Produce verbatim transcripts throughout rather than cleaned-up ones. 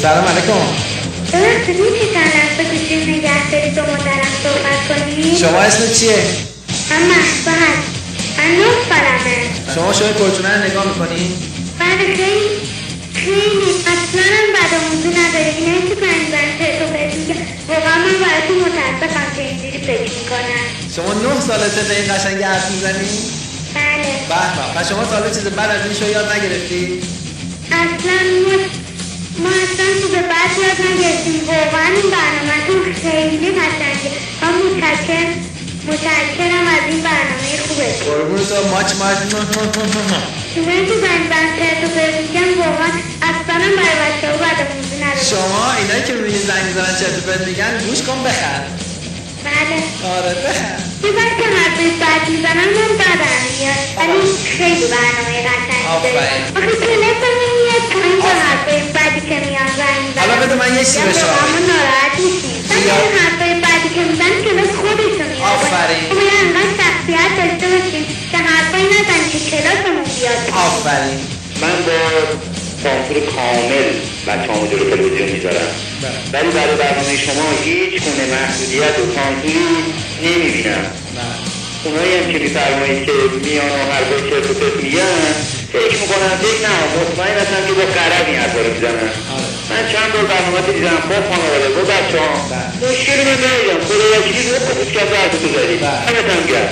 سلام علیکم. درسته میشه چند لحظه گوشی نگه دارید و مدرم صحبت کنید؟ شما اسم چیه؟ من محبا هست. من نه سالمه. شما شوی پورتونه رو نگاه میکنی؟ بله خیلی خیلی اصلا هم بد موضوع نداره. اینایی که پنج زن ترک و پرت میگه واقعا من براتون متاسفم که اینجوری فکر میکنم. شما نه سالته به این قشنگی حرف میزنی؟ بله. به به. پس شما تا حالا چیز بعد از این شو یاد نگرفتی؟ اصلا ما ما اصلا چیز بعد یاد نگرفتیم. واقعا این برنامه‌تون خیلی قشنگه. من متشکرم متشکرم از این برنامه خوبه. قربون تو ماچ ماچ. شمایی که زنگ زن ترت و پرت میگن واقعا اصلا برای بچه‌ها بد موضوع نداره. شما اینایی که میبینی زنگ میزنن چرت و پرت میگن گوش کن بخند. بله. آره بخند. یه وقت که حرفای بد میزنن من بدم میاد ولی خیلی برنامه قشنگی داره. آخه تلفنم میاد پایین با حرفای بدی که میان زنگ میزنن. حالا بده من یه چیزی به شما بگم. ناراحت میشیم. ولی این حرفای بدی که میزنن کلاس خودشون میاد. آفرین. ما باید انقدر شخصیت داشته باشیم که حرفایی نزنیم که کلاسمون بیاد. آفرین. من با سانسور کامل بچه‌هامو جلو تلویزیون میذارم، ولی برای برنامه شما هیچ گونه محدودیت و سانسوری نمیبینم. اونایی هم که میفرمایید که میان و حرفای چرت و پرت میگن فکر میکنم فکر نه مطمئن هستم که با غرض این حرفا رو میزنن. من چند بار برنامه دیدم با خانواده با بچه‌ها مشکلی من ندیدم. خدا وکیلی رو خودت کرد حرفتو زدی. همتون گرم.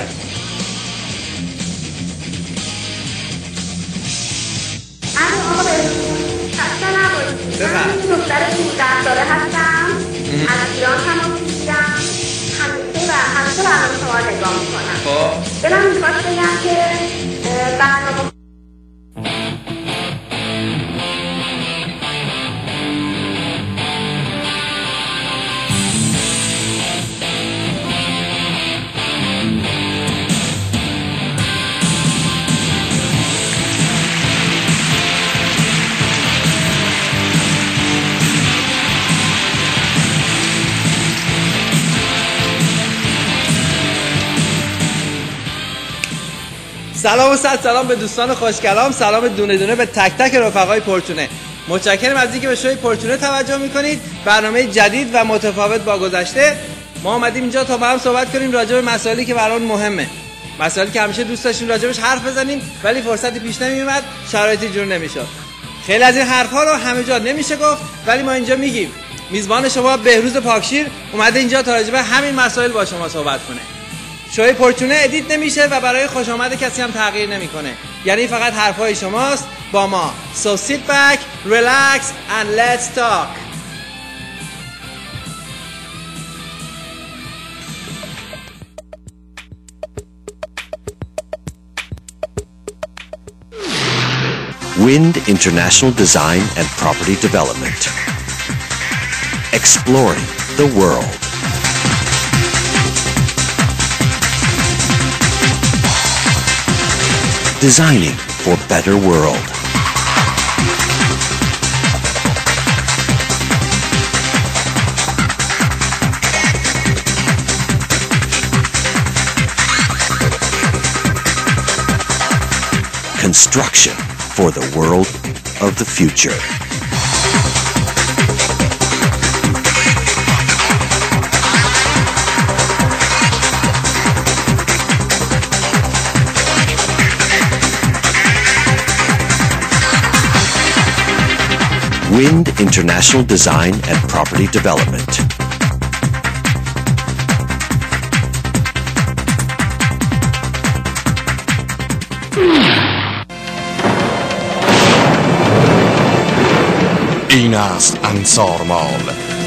من دختر پونزده ساله هستم. از ایران تماس میگیرم. همیشه و همیشه برنامه شما نگاه میکنم. خب دلم میخواد بگم که برنامه سلام و صد سلام به دوستان خوشکلام. سلام دونه دونه به تک تک رفقای پورتونه. متشکرم از اینکه به شوی پورتونه توجه میکنید. برنامه جدید و متفاوت با گذشته. ما اومدیم اینجا تا با هم صحبت کنیم راجع به مسائلی که برامون مهمه. مسائلی که همیشه دوست داشتیم راجعش حرف بزنیم ولی فرصتی پیش نمیومد، شرایطی جور نمیشد. خیلی از این حرفا رو همه جا نمیشه گفت ولی ما اینجا میگیم. میزبان شما بهروز پاکشیر اومده اینجا تا راجع به همین مسائل با شما صحبت کنه. شوی پورتونه ادیت نمیشه و برای خوش آمد کسی هم تغییر نمیکنه. یعنی فقط حرفای شماست با ما. So sit back, relax and let's talk. Wind International Design and Property Development. Exploring the world. Designing for better world. Construction for the world of the future. Wind International Design and Property Development. این است انصار مال.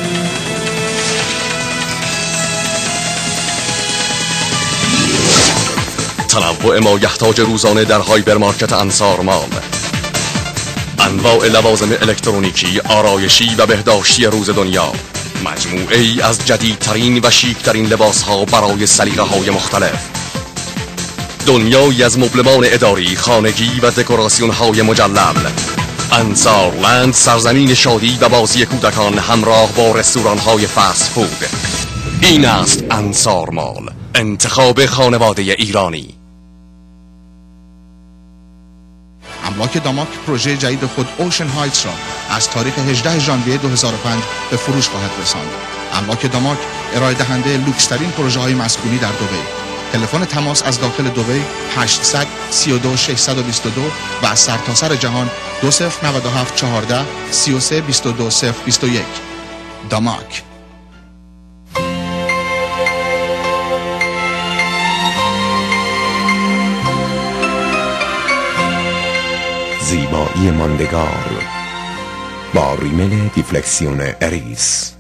تنوع ما یحتاج روزانه در هایپرمارکت انصار مال. انواع لوازم الکترونیکی، آرایشی و بهداشتی روز دنیا. مجموعه ای از جدیدترین و شیکترین لباس ها برای سلیقه های مختلف. دنیایی از مبلمان اداری، خانگی و دکوراسیون های مجلل. انصار لند، سرزمین شادی و بازی کودکان همراه با رستوران های فست فود. این است انصار مال، انتخاب خانواده ایرانی. املاک داماک پروژه جدید خود اوشن هایتس را از تاریخ هجدهم ژانویه دو هزار و پنج به فروش خواهد رساند. املاک داماک ارائه دهنده لوکس‌ترین پروژه های مسکونی در دبی. تلفن تماس از داخل دبی هشتصد سی و دو ششصد و بیست و دو و از سرتاسر جهان دو صفر نه هفت چهارده سی و سه بیست و دو صفر بیست و یک. داماک. زیبایی ماندگار با ریمل دیفلکسیون اریس.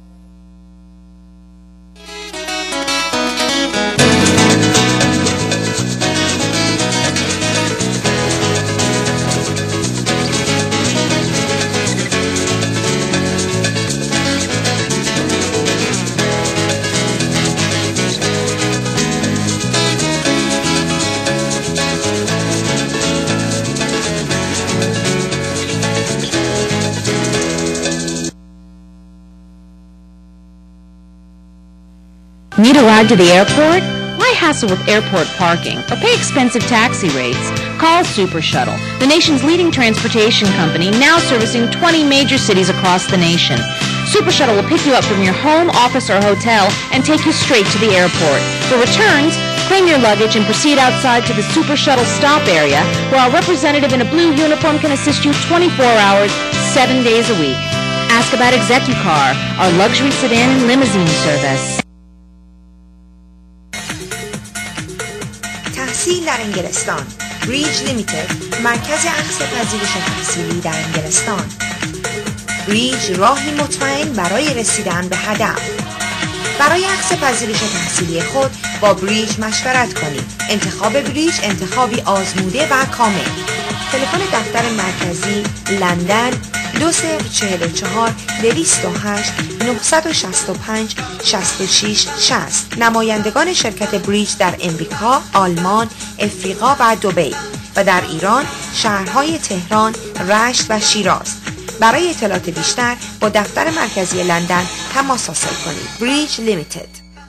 Need a ride to the airport? Why hassle with airport parking or pay expensive taxi rates? Call Super Shuttle, the nation's leading transportation company, now servicing twenty major cities across the nation. Super Shuttle will pick you up from your home, office, or hotel and take you straight to the airport. For returns, claim your luggage and proceed outside to the Super Shuttle stop area, where our representative in a blue uniform can assist you twenty-four hours, seven days a week. Ask about Execucar, our luxury sedan and limousine service. تحصیل در انگلستان. بریج لیمیتد، مرکز اخذ پذیرش تحصیلی در انگلستان. بریج راهی مطمئن برای رسیدن به هدف. برای اخذ پذیرش تحصیلی خود با بریج مشورت کنید. انتخاب بریج انتخابی آزموده و کامل. تلفن دفتر مرکزی لندن دو صفر چهل و چهار دویست و هشت نهصد و شصت و پنج شصت و شش شصت. نمایندگان شرکت بریج در امریکا، آلمان، افریقا و دبی و در ایران شهرهای تهران، رشت و شیراز. برای اطلاعات بیشتر با دفتر مرکزی لندن تماس حاصل کنید. بریج لیمیتد.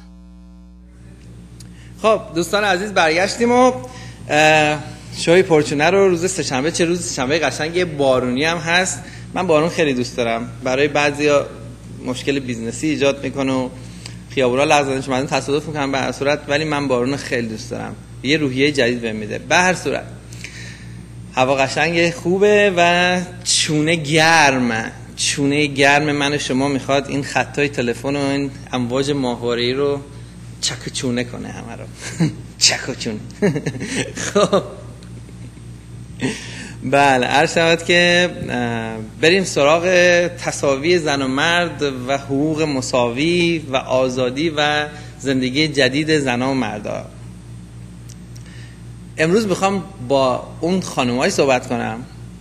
خب دوستان عزیز، برگشتیم و شوی پورچونه رو روز سه‌شنبه، چه روز سه‌شنبه قشنگ بارونی هم هست. من بارون خیلی دوست دارم. برای بعضیا مشکل بیزنسی ایجاد میکنه و خیابونا لغزش مردم تصادف میکنن به هر صورت، ولی من بارون خیلی دوست دارم. یه روحیه جدید بهم میده. به هر صورت هوا قشنگ خوبه و چونه گرم. چونه گرم من و شما میخواد این خطای تلفن و این امواج ماهواره‌ای رو چک و چونه کنه همه رو. چک و چونه. خب بله، عرض شود که بریم سراغ تساوی زن و مرد و حقوق مساوی و آزادی و زندگی جدید زن و مردا. امروز میخوام با اون خانم‌های صحبت کنم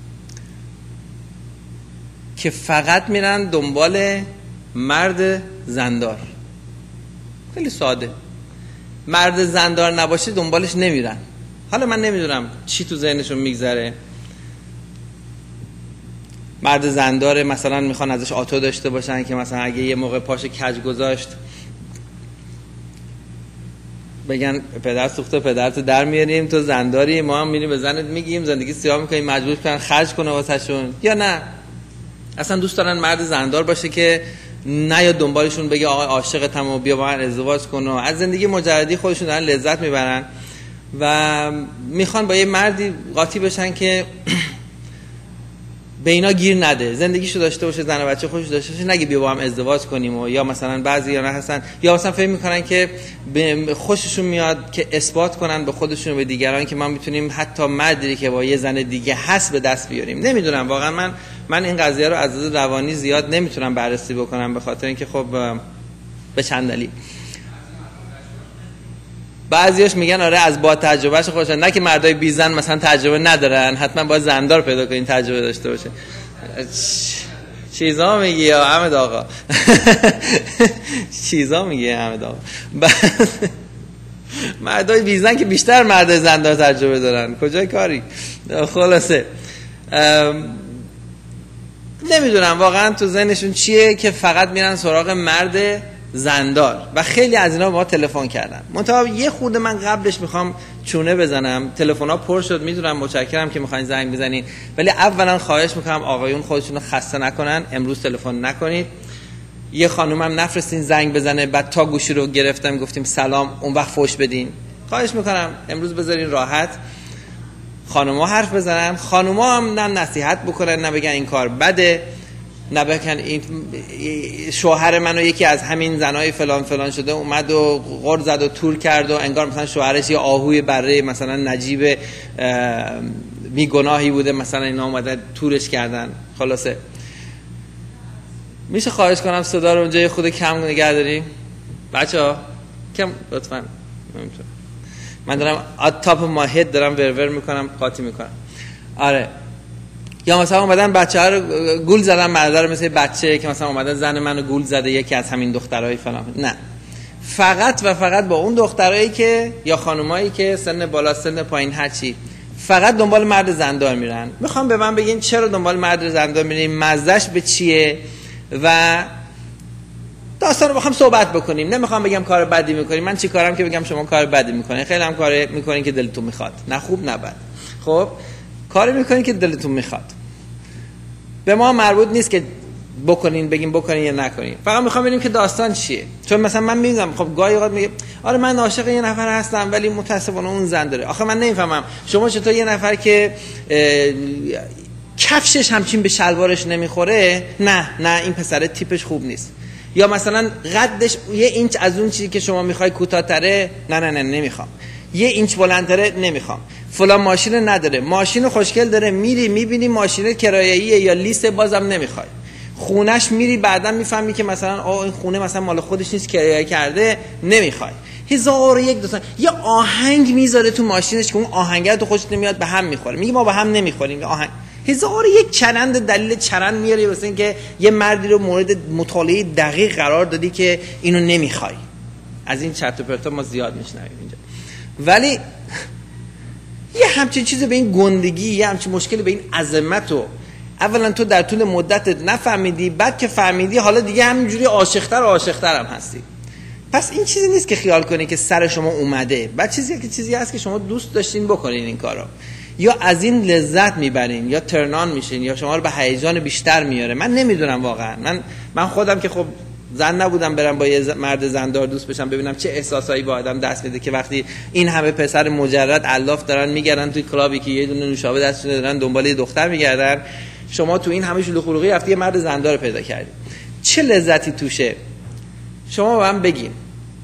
که فقط میرن دنبال مرد زندار. خیلی ساده. مرد زندار نباشه دنبالش نمیرن. حالا من نمیدونم چی تو ذهنشون میگذره. مرد زندار مثلا میخوان ازش آتو داشته باشن که مثلا اگه یه موقع پاش کج گذاشت بگن پدر سوخته پدرتو در میاریم، تو زنداری، ما هم میریم به زنت میگیم زندگی سیاه میکنیم، مجبور کنن خرج کنه واسهشون. یا نه اصلا دوست دارن مرد زندار باشه که نه یا دنبالشون بگه آقا عاشقتم و بیا با من ازدواج کن و از زندگی مجردی خودشون دارن لذت میبرن و میخوان با یه مردی قاطی بشن که به اینا گیر نده، زندگیشو داشته باشه، زن و بچه خودش داشته باشه، نگه بیا با هم ازدواج کنیم. و یا مثلا بعضی یا نه هستن یا مثلا فکر میکنن که خوششون میاد که اثبات کنن به خودشون و به دیگران که ما میتونیم حتی مردی که با یه زن دیگه هست به دست بیاریم. نمیدونم واقعا من من این قضیه رو از نظر روانی زیاد نمیتونم بررسی بکنم، به خاطر اینکه خب به چند دلیل. بعضیاش میگن آره از با تجربهش خوشن، نه که مردای بی زن مثلا تجربه ندارن، حتما باید زندار پیدا کنین تجربه داشته باشه. چیزا میگی یا احمد آقا؟ چیزا میگی احمد آقا؟ مردای بی زن که بیشتر مردای زندار تجربه دارن، کجای کاری؟ خلاصه نمیدونم واقعا تو ذهنشون چیه که فقط میرن سراغ مرد زندار و خیلی از اینا ما تلفن کردن. منتها یه خورده من قبلش میخوام چونه بزنم. تلفن‌ها پر شد، میدونم، متشکرم که میخواین زنگ بزنین، ولی اولا خواهش میکنم آقایون خودشون رو خسته نکنن، امروز تلفن نکنید. یه خانومم نفرستین زنگ بزنه بعد تا گوشی رو گرفتم گفتیم سلام اون وقت فوش بدین. خواهش میکنم امروز بذارین راحت خانوما حرف بزنن، خانوما هم نه نصیحت بکنن نه بگن این کار بده، نه بگن این شوهر منو یکی از همین زنای فلان فلان شده اومد و غر زد و تور کرد و انگار مثلا شوهرش یه آهوی بره مثلا نجیب بیگناهی بوده مثلا اینا اومدن تورش کردن. خلاصه میشه خواهش کنم صدا رو اونجا یه خود کم نگه داریم بچه‌ها؟ کم لطفاً. من دارم ات تاپ ما هد دارم ورور میکنم قاطی میکنم. آره یا مثلا اومدن بچه‌ها رو گول زدن، مرده رو مثل بچه که مثلا اومدن زن منو گول زده یکی از همین دخترای فلان. نه، فقط و فقط با اون دخترایی که یا خانومایی که سن بالا سن پایین هر چی فقط دنبال مرد زندار میرن. میخوام به من بگین چرا دنبال مرد زندار میرین، مزهش به چیه و داستان رو بخوام صحبت بکنیم. نمیخوام بگم کار بدی میکنیم، من چی کارم که بگم شما کار بدی میکنین؟ خیلی هم کار میکنین که دلتون میخواد، نه خوب نه بد. خب کاری میکنین که دلتون میخواد، به ما مربوط نیست که بکنین بگیم بکنین یا نکنین. فقط میخوام ببینیم که داستان چیه. چون مثلا من میگم خب گاهی اوقات میگه آره من عاشق یه نفر هستم ولی متاسفانه اون زن داره. آخه من نمیفهمم شما چطور یه نفر که کفشش همچین به شلوارش نمیخوره، نه نه این پسر تیپش خوب نیست، یا مثلا قدش یه اینچ از اون چیزی که شما میخوای کوتاه‌تره، نه نه نه نمیخوام، یه اینچ بلندتره نمیخوام، فلان ماشین نداره، ماشین خوشگل داره، میری میبینی ماشین کرایه‌ایه یا لیست بازم نمیخوای، خونش میری بعداً میفهمی که مثلا آه این خونه مثلا مال خودش نیست کرایه کرده، نمیخوای. هزار و یک دوستان یه آهنگ میذاره تو ماشینش که اون آهنگ تو خوشت نمیاد، به هم میخوره، میگه ما به هم نمیخوریم. آهنگ هزار یک چرند دلیل چرند میاری واسه اینکه یه مردی رو مورد مطالعه دقیق قرار دادی که اینو نمیخوای. از این چرت و پرتا ما زیاد میشنویم اینجا. ولی یه همچین چیز به این گندگی، یه همچین مشکلی به این عظمت رو اولا تو در طول مدتت نفهمیدی، بعد که فهمیدی حالا دیگه همینجوری عاشق‌تر و عاشق‌تر هم هستی. پس این چیزی نیست که خیال کنی که سر شما اومده، بعد چیزی که چیزی هست که شما دوست داشتین بکنین این کارو، یا از این لذت میبرین یا ترنان میشین یا شما رو به هیجان بیشتر میاره. من نمیدونم واقعا. من من خودم که خب زن نبودم برم با یه مرد زندار دوست بشم ببینم چه احساسایی با آدم دست میده که وقتی این همه پسر مجرد الاف دارن میگردن توی کلابی که یه دونه نوشابه دستشون دارن دنبال یه دختر میگردن، شما تو این همه شلوغ خلوقی رفتی یه مرد زندار پیدا کردی، چه لذتی توشه؟ شما به من بگین.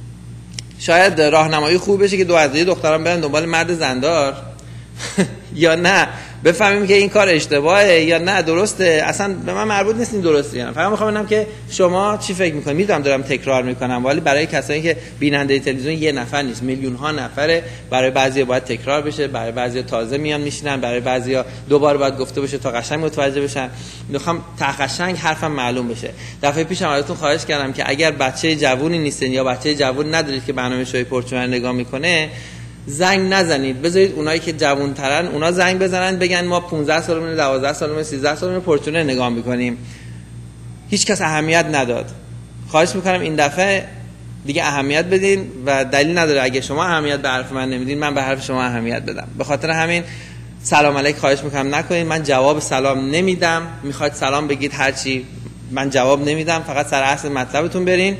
شاید راهنمایی خوب بشه که دو از دختران برن دنبال مرد زندار یا نه بفهمیم که این کار اشتباهه یا نه درسته. اصلا به من مربوط نیست این درسته یا نه. فقط میخوام ببینم که شما چی فکر میکنید. میدونم دارم تکرار میکنم ولی برای کسایی که بیننده تلویزیون یه نفر نیست، میلیون ها نفره. برای بعضیا باید تکرار بشه، برای بعضیا تازه میان میشینن، برای بعضیا دوبار باید گفته بشه تا قشنگ متوجه بشن. میخوام تا قشنگ حرفم معلوم بشه. دفعه پیشم ازتون خواهش کردم که اگر بچه جوونی نیستین یا بچه جوون ندارید که برنامه شوی پرچونه نگاه میکنه، زنگ نزنید، بذارید اونایی که جوان‌ترن اونا زنگ بزنن بگن ما پانزده سالمون، دوازده سالمون، سیزده سالمون پرچونه نگاه میکنیم. هیچ کس اهمیت نداد. خواهش میکنم این دفعه دیگه اهمیت بدین و دلیل نداره اگه شما اهمیت به حرف من نمیدین من به حرف شما اهمیت بدم. به خاطر همین سلام علیک خواهش میکنم نکنین. من جواب سلام نمیدم. میخواید سلام بگید هرچی، من جواب نمیدم. فقط سر اصل مطلبتون برین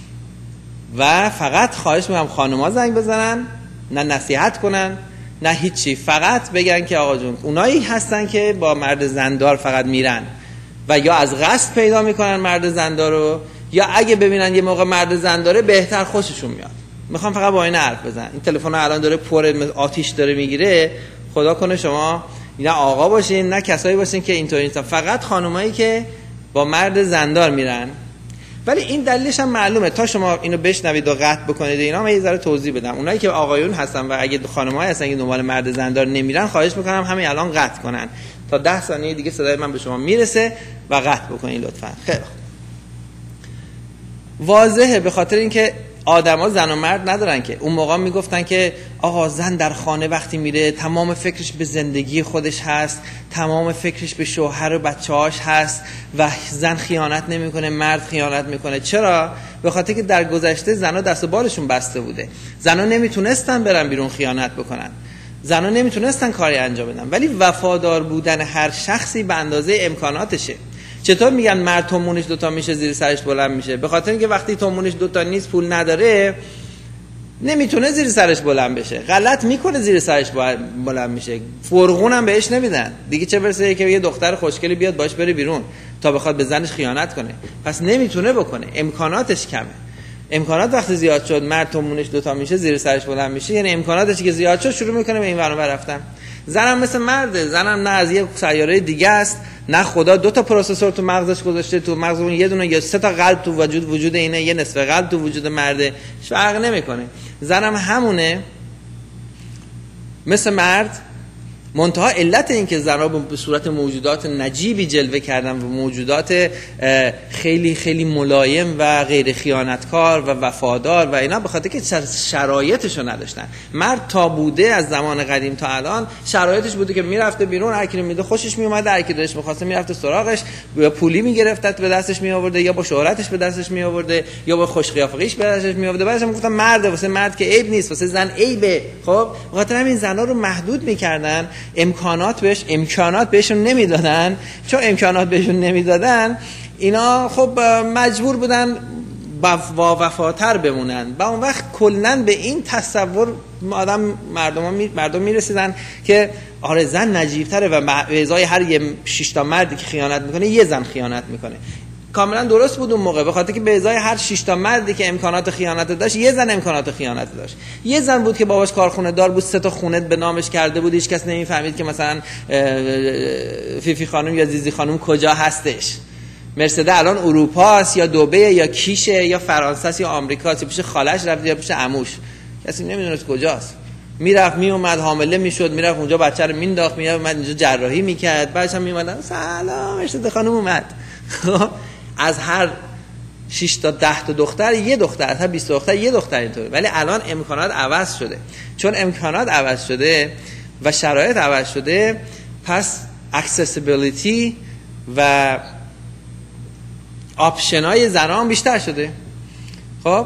و فقط خواهش میکنم خانوما زنگ بزنن، نه نصیحت کنن نه هیچی، فقط بگن که آقا جون اونایی هستن که با مرد زندار فقط میرن و یا از قصد پیدا میکنن مرد زندار رو، یا اگه ببینن یه موقع مرد زنداره بهتر خوششون میاد. میخوام فقط با این حرف بزنم. این تلفن الان داره پر آتیش داره میگیره. خدا کنه شما نه آقا باشین نه کسایی باشین که اینطوری نیستن، فقط خانمایی که با مرد زندار میرن. ولی این دلیلش هم معلومه. تا شما اینو بشنوید و قطع بکنید اینا، من یه ذره توضیح بدم. اونایی که آقایون هستن و اگه خانم‌ها هستن که دنبال مرد زندار نمیرن، خواهش میکنم همین الان قطع کنن تا ده ثانیه دیگه صدای من به شما میرسه و قطع بکنید لطفا. خیلی واضحه، به خاطر اینکه آدما زن و مرد ندارن که. اون موقع میگفتن که آقا زن در خانه وقتی میره تمام فکرش به زندگی خودش هست، تمام فکرش به شوهر و بچه‌هاش هست و زن خیانت نمیکنه، مرد خیانت میکنه. چرا؟ به خاطر که در گذشته زنها دست و بالشون بسته بوده، زنها نمیتونستن برن بیرون خیانت بکنن، زنها نمیتونستن کاری انجام بدن. ولی وفادار بودن هر شخصی به اندازه امکاناتشه. چطور میگن مرد تومونش دوتا میشه زیر سرش بلند میشه؟ به خاطر اینکه وقتی تومونش دوتا نیست، پول نداره، نمیتونه زیر سرش بلند بشه، غلط میکنه زیر سرش بلند میشه، فرغون هم بهش نمیدن دیگه، چه برسه که یه دختر خوشگلی بیاد باش بره بیرون تا بخواد به زنش خیانت کنه. پس نمیتونه بکنه، امکاناتش کمه. امکانات وقتی زیاد شد، مرد تومونش دوتا میشه زیر سرش بلند میشه، یعنی امکاناتش که زیاد شد شروع میکنه به این ور اون ور رفتن. زنم مثل مرده، زنم نه از یه سیاره دیگه است، نه خدا دو تا پروسسور تو مغزش گذاشته، تو مغز اون یه دونه یا سه تا قلب تو وجود وجود اینه، یه نصف قلب تو وجود مرده، فرق نمیکنه. زنم همونه مثل مرد، منتها علت این که زنها به صورت موجودات نجیبی جلوه کردن و موجودات خیلی خیلی ملایم و غیر خیانتکار و وفادار و اینا، به خاطر که شرایطشو نداشتن. مرد تا بوده از زمان قدیم تا الان شرایطش بوده که میرفته بیرون، هر کی رو میده خوشش میومد، هر کی دلش می‌خواسته میرفته سراغش، یا پولی میگرفت به دستش می آورده، یا با شهرتش به دستش می آورده، یا با خوش قیافگیش به دستش می آورده. بعدش میگفتن مرد، واسه مرد که عیب نیست، واسه زن عیبه. خب به خاطر همین زنا رو محدود می‌کردن، امکانات بهش امکانات بهشون نمیدادن. چون امکانات بهشون نمیدادن، اینا خب مجبور بودن با وفاتر بمونن. و اون وقت کلن به این تصور آدم مردم می مردم میرسیدن که آره زن نجیب‌تره و به ازای هر یه شش تا مردی که خیانت میکنه یه زن خیانت میکنه. کاملا درست بود اون موقع، به خاطر که به ازای هر شش تا مردی که امکانات خیانت داشت، یه زن امکانات خیانت داشت. یه زن بود که باباش کارخونه دار بود، سه تا خونه به نامش کرده بود، هیچ کس نمیفهمید که مثلا فیفی خانم یا زیزی خانم کجا هستش. مرسده الان اروپا است یا دبی یا کیشه یا فرانسه است یا آمریکا است، یا پیش خالش رفت یا پیش عموش، کسی نمیدونست کجاست. میرفت میومد، حامله میشد، میرفت اونجا بچه رو مینداخت، میومد اینجا جراحی میکرد، بعدش هم میومدن سلام مرسده خانم اومد. از هر شش تا ده تا دختر یه دختر، از هر بیست دختر یه دختر اینطوره. ولی الان امکانات عوض شده. چون امکانات عوض شده و شرایط عوض شده، پس accessibility و آپشنای زنان بیشتر شده. خب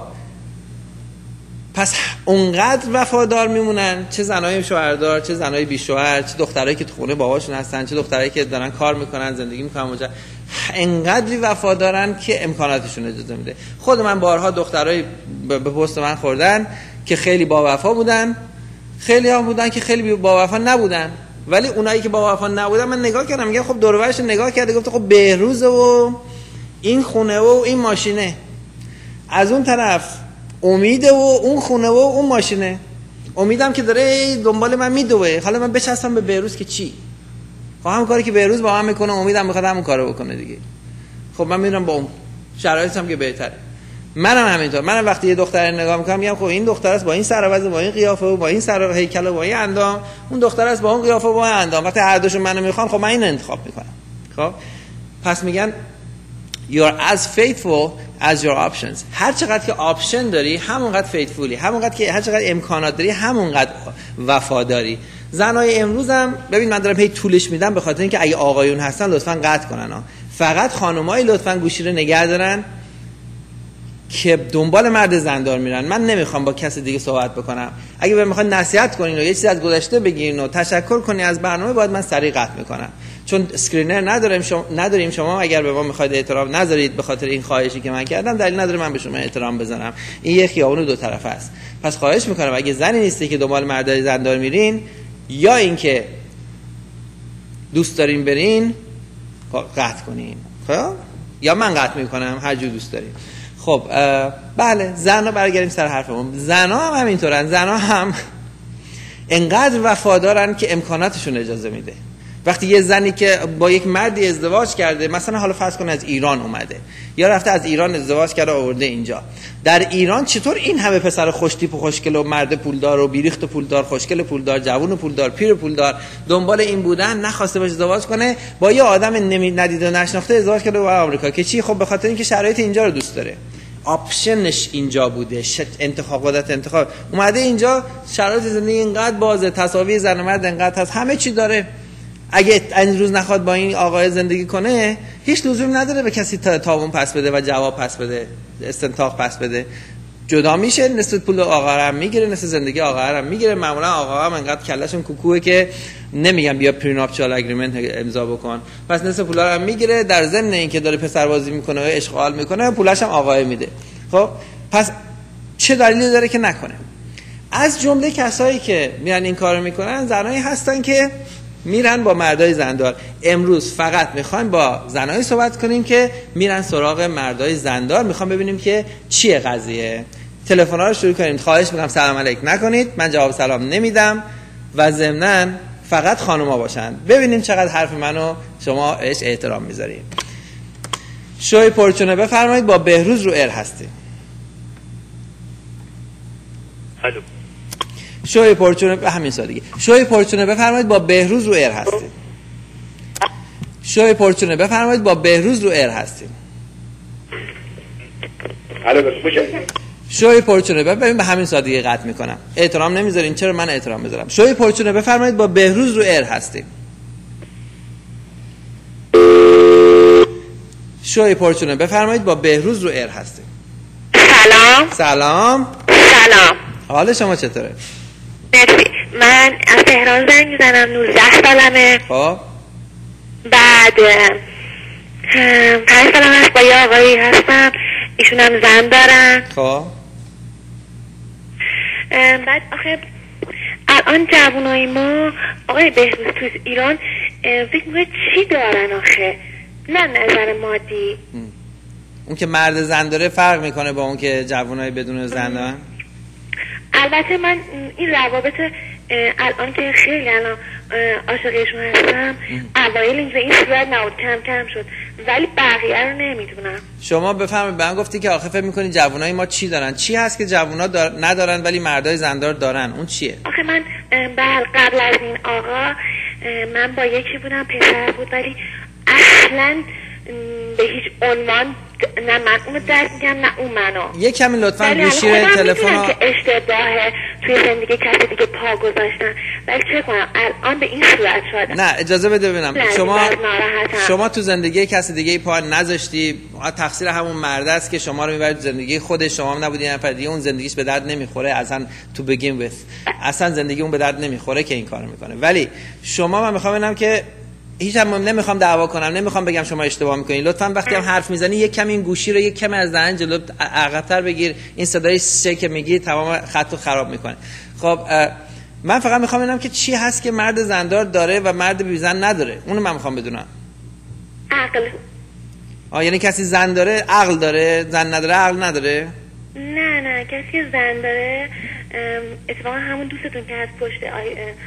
پس اونقدر وفادار میمونن، چه زنای شوهردار، چه زنای بی شوهر، چه دخترایی که تو خونه باباشون هستن، چه دخترایی که دارن کار میکنن، زندگی میکنن اونجا، انقدری وفادارن که امکاناتشون اجازه میده. خود من بارها دخترای به پست من خوردن که خیلی با وفا بودن، خیلی ها بودن که خیلی با وفا نبودن. ولی اونایی که با وفا نبودن، من نگاه کردم، میگم خب دور و برش نگاه کرده، گفت خب بهروز و این خونه و این ماشینه، از اون طرف امیده و اون خونه و اون ماشینه. امیدم که داره دنبال من میدوه، حالا من بچسبم به بهروز که چی؟ خب هم کاری که بهروز با من میکنه، امیدم میخواد همون کارو بکنه دیگه. خب من میرم با اون، شرایطم که بهتره. منم همینطور. منم وقتی یه دختر نگاه میکنم میگم خب این دختر است با این سر و وضع، با این قیافه و با این سر و هیکل و با این اندام، اون دختر است با اون قیافه و با این اندام. وقتی هر دوشون منو میخوان، خب من این انتخاب میکنم. خب پس میگن you're as faithful as your options. هر چقدر که آپشن داری، همونقدر فیتفولی، همونقدر که هر چقدر امکانات داری، همونقدر وفاداری. زنای امروز هم ببین، من دارم هی طولش میدم به خاطر اینکه اگه آقایون هستن لطفاً قطع کنن ها. فقط خانمایی لطفاً گوشی رو نگه دارن که دنبال مرد زندار میرن. من نمیخوام با کسی دیگه صحبت بکنم. اگه به میخواد نصیحت کنین و یه چیزی از گذشته بگین و تشکر کنین از برنامه، باید من سریع قطع میکنم، چون اسکرینر نداریم. شما نداریم. شما اگر به ما میخواید احترام نذارید به خاطر این خواهشی که من کردم، دلیل نداره من به شما احترام بذارم. این یه خیابون دو طرفه است. پس خواهش میکنم اگه زنی نیستی که دنبال مرد زندار میرین، یا اینکه دوست دارین برین، قطع کنین. خب یا من قطع میکنم، هر جور دوست دارین. خب بله، زنا، برگردیم سر حرفمون. زنا هم همینطورن. زنا هم انقدر وفادارن که امکاناتشون اجازه میده. وقتی یه زنی که با یک مردی ازدواج کرده، مثلا حالا فرض کن از ایران اومده، یا رفته از ایران ازدواج کرده آورده اینجا، در ایران چطور این همه پسر خوشتیپ و خوشگل و مرد پولدار و بیریخت و پولدار، خوشگل پولدار، جوون و پولدار، پیر پولدار دنبال این بودن، نخواسته باشه ازدواج کنه، با یه آدم نمی ندیده و نشناخته ازدواج کرده با آمریکا که چی؟ خب به خاطر اینکه شرایط اینجا رو دوست داره. آپشنش اینجا بوده، انتخاب قدرت انتخاب اومده اینجا، شرایط زندگی اینقدر بازه، تساوی زن و مرد اینقدر هست، همه چی داره. اگه این روز نخواد با این آقای زندگی کنه هیچ لزومی نداره به کسی تاوان پس بده و جواب پس بده، استنتاق پس بده. جدا میشه، نصف پول آقا هم میگیره، نصف زندگی آقا هم میگیره. معمولا آقا هم انقدر کلهشون کوکوئه که نمیگم بیا پریناپچال اگریمنت امضا بکن، پس نصف پولا هم میگیره. در ضمن اینکه داره پسر بازی میکنه و اشغال میکنه پولش هم آقا میده. خب پس چه دلیلی داره که نکنه؟ از جمله کسایی که میرن این کارو میکنن زنایی هستن که میرن با مردای زندار. امروز فقط میخوایم با زنایی صحبت کنیم که میرن سراغ مردای زندار، میخوام ببینیم که چیه قضیه. تلفن‌ها رو شروع کنیم. خواهش میکنم سلام علیک نکنید، من جواب سلام نمیدم و ضمناً فقط خانوما باشن. ببینیم چقدر حرف منو شما اش احترام میذارید. شوی پرچونه بفرمایید، با بهروز رو ایر هستیم. الو. شوی پرچونه به همین سادگی. شوی پرچونه بفرمایید، با بهروز رو ایر هستیم. شوی پرچونه بفرمایید، با بهروز رو ایر هستیم. الو بسوشه. شوی پرچونه ببین به همین سادگی قطع میکنم. احترام نمیذارین، چرا من احترام میذارم؟ شوی پرچونه بفرمایید، با بهروز رو ایر هستیم. شوی پرچونه بفرمایید، با بهروز رو ایر هستیم. سلام. سلام. سلام. حال شما چطوره؟ مرسی. من از تهران زنگ میزنم، نوزده سالمه. خب بعد پنج سالم هست با یه آقایی هستم، ایشون هم زن دارن. خب بعد آخه الان جوانای ما آقای بهروز تو ایران فکر میکنه چی دارن آخه؟ نه نظر مادی. اون که مرد زن داره فرق میکنه با اون که جوانای بدون زن دارن؟ البته من این روابط الان که خیلی الان عاشقشون هستم، اوایل اینجا این صورت نبود، کم کم شد، ولی بقیه رو نمیدونم. شما بفهمید به من گفتی که آخه فکر میکنی جوانای ما چی دارن؟ چی هست که جوانا دار... ندارن ولی مردای زندار دارن؟ اون چیه؟ آخه من بل قبل از این آقا من با یکی بودم، پسر بود، ولی اصلا به هیچ عنوان نه من اونو درک میگم نه اون منو. یه کمی لطفاً گوشی تلفن که اشتباهه توی زندگی کسی دیگه پا گذاشتن، ولی چه کنم الان به این صورت شده. نه اجازه بده ببینم. شما شما تو زندگی کسی دیگه پا نذاشتی، تقصیر همون مرد است که شما رو میبرید زندگی خودش، شما هم نبودی نفر دیگه، اون زندگیش به درد نمیخوره اصلا تو begin with. اصلا زندگی اون به درد نمیخوره که این کارو میکنه. ولی شما من میخوام ببینم که هیچ هم نمیخوام دعوا کنم، نمیخوام بگم شما اشتباه میکنید. لطفاً وقتی هم حرف میزنی یک کمی این گوشی رو یک کمی از دهن جلو عقب‌تر بگیر. این صدای سه که میگی تمام خطو خراب میکنه. خب من فقط میخوام ببینم که چی هست که مرد زندار داره و مرد بی زن نداره. اونو من میخوام بدونم. عقل. آه یعنی کسی زن داره عقل داره، زن نداره عقل نداره؟ نه نه کسی که زن داره اتفاقا همون دوستتون که از پشت آی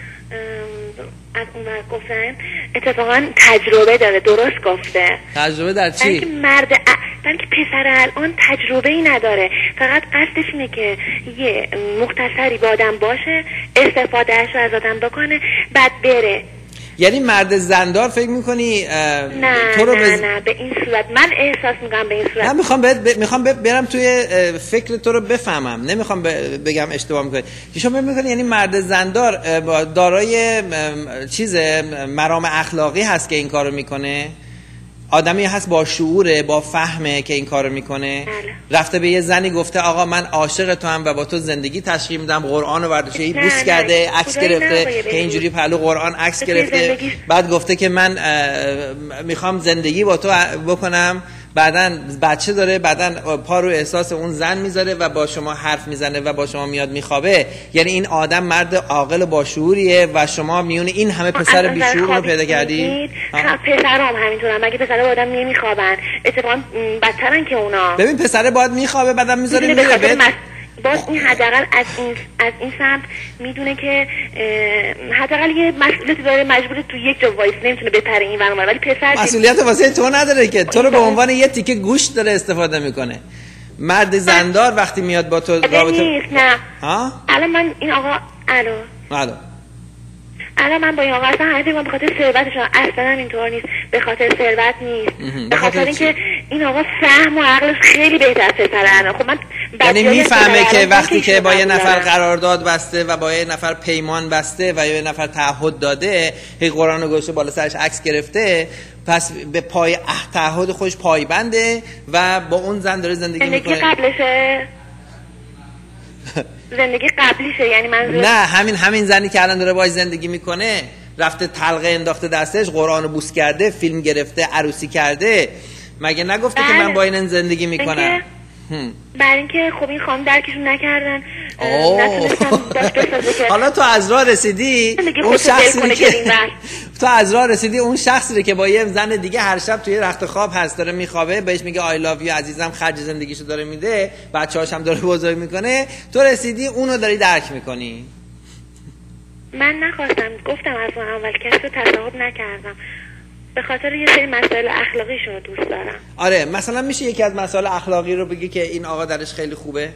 از اون ور گفتن اتفاقا تجربه داره. درست گفته. تجربه در چی؟ بلکه مرد ا... بلکه پسر الان تجربه ای نداره، فقط قصدش اینه که یه مختصری با آدم باشه، استفادهش رو از آدم بکنه، بعد بره. یعنی مرد زندار فکر میکنی نه تو رو نه بز... نه به این صورت من احساس میکنم به این صورت. من میخوام ب... ب... میخوام ب... برم توی فکر تو رو بفهمم، نمیخوام ب... بگم اشتباه میکنی. شما میکنی یعنی مرد زندار دارای چیز مرام اخلاقی هست که این کارو میکنه؟ آدمی هست با شعوره، با فهمه که این کارو میکنه؟ بله. رفته به یه زنی گفته آقا من عاشق تو هم و با تو زندگی تشکیل میدم، قرآن رو برداشته ای بوس کرده، عکس گرفته که اینجوری پهلو قرآن عکس گرفته، بعد گفته که من میخوام زندگی با تو بکنم، بعدن بچه داره، بعدن پا رو احساس اون زن میذاره و با شما حرف میزنه و با شما میاد میخوابه. یعنی این آدم مرد عاقل با شعوریه و شما میونه این همه پسر بیشعور رو پیدا کردی؟ پسرام همینطورن، مگه پسر با آدم نمیخوابن؟ اتفاقا بدترن که اونا. ببین پسر باید میخوابه بعدم میذاره میره. باز این حداقل از این از این سمت میدونه که حداقل یه مسئولیتی داره، مجبوره تو یک جا وایس، نمیتونه بپره این ور اون. ولی پسر مسئولیت واسه تو نداره که، تو رو به عنوان یه تیکه گوشت داره استفاده میکنه. مرد زندار وقتی میاد با تو رابطه نیست. نه ها الان من این آقا الو الو الان من با این آقا اصلا همه من به خاطر ثروتشون، اصلا هم اینطور نیست، به خاطر ثروت نیست، به خاطر اینکه این آقا فهم و عقلش خیلی بهتر از پسرانه. خب من یعنی میفهمه که وقتی که با یه نفر قرارداد بسته و با یه نفر پیمان بسته و یه نفر تعهد داده، هی قرآن رو گوشه بالا سرش عکس گرفته، پس به پای تعهد خودش پایبنده و با اون زن داره زندگی, زندگی میکنه. زندگی قبلشه زندگی قبلیشه، یعنی منظور نه همین همین زنی که الان داره باهاش زندگی میکنه رفته تلقه انداخته دستش، قرآن رو بوس کرده، فیلم گرفته، عروسی کرده، مگه نگفته بله. که من با این زندگی میکنم؟ برای اینکه خب این خانم درکشون نکردن، نتونستن داشت بسازه که حالا تو از راه رسیدی اون شخصی که تو از راه رسیدی اون شخصی که با یه زن دیگه هر شب توی رخت خواب هست داره میخوابه، بهش میگه آی لاو یو عزیزم، خرج زندگیشو داره میده، بچه‌هاش هم داره بزرگ میکنه، تو رسیدی اونو داری درک میکنی. من نخواستم، گفتم از اون اول کسی رو تصاحب نکردم، به خاطر یه سری مسائل اخلاقیشون رو دوست دارم. آره مثلا میشه یکی از مسائل اخلاقی رو بگی که این آقا درش خیلی خوبه؟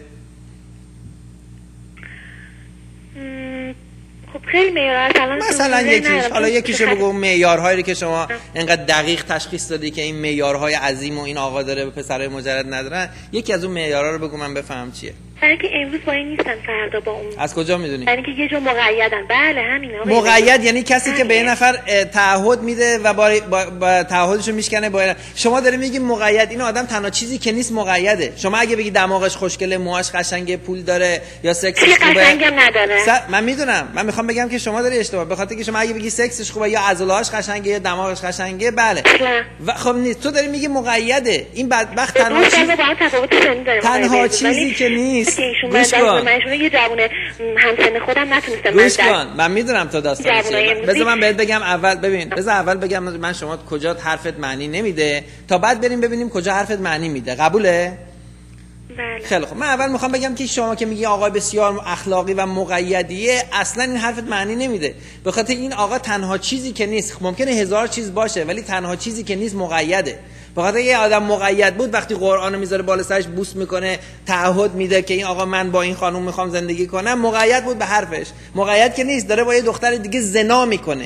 خب خیلی معیارها مثلا یکیش، حالا یکیشو بگو، معیارهایی که شما اینقدر دقیق تشخیص دادی که این معیارهای عظیم و این آقا داره به پسرای مجرد ندارن، یکی از اون معیارها رو بگو من بفهم چیه. برای که امروز با این نیستن، فردا با اون. از کجا میدونی؟ برای که یه جا مقیدن. بله همینا. مقید یعنی کسی که به یه نفر تعهد میده و با, با, با تعهدشو میشکنه. با شما داری میگی مقید، این آدم تنها چیزی که نیست مقیده. شما اگه بگی دماغش خوشگله، موهاش قشنگه، پول داره یا سکسش خوبه، قشنگم نداره. س... من میدونم، من میخوام بگم که شما داری اشتباه، به خاطر که شما اگه بگی سکسش خوبه یا عضلاتش قشنگه یا دماغش قشنگه، بله و خب نیست. تو داری میگی مقیده. این بدبخت تنها چیز... تنها چیزی که نیست. گوش کن. من یه جوونه همسن خودم نتونستم. گوش کن. من میدونم تو داستان چیه. بذار من بهت بگم اول، ببین بذار اول بگم من شما کجا حرفت معنی نمیده تا بعد بریم ببینیم کجا حرفت معنی میده. قبوله؟ بله. خیلی خب. من اول میخوام بگم که شما که میگی آقا بسیار اخلاقی و مقیدیه، اصلا این حرفت معنی نمیده. به خاطر این آقا تنها چیزی که نیست، ممکنه هزار چیز باشه ولی تنها چیزی که نیست مقیده. به خاطر یه آدم مقید بود، وقتی قرآنو میذاره بالا سرش بوس میکنه، تعهد میده که این آقا من با این خانم میخوام زندگی کنم، مقید بود به حرفش. مقید که نیست، داره با یه دختر دیگه زنا میکنه.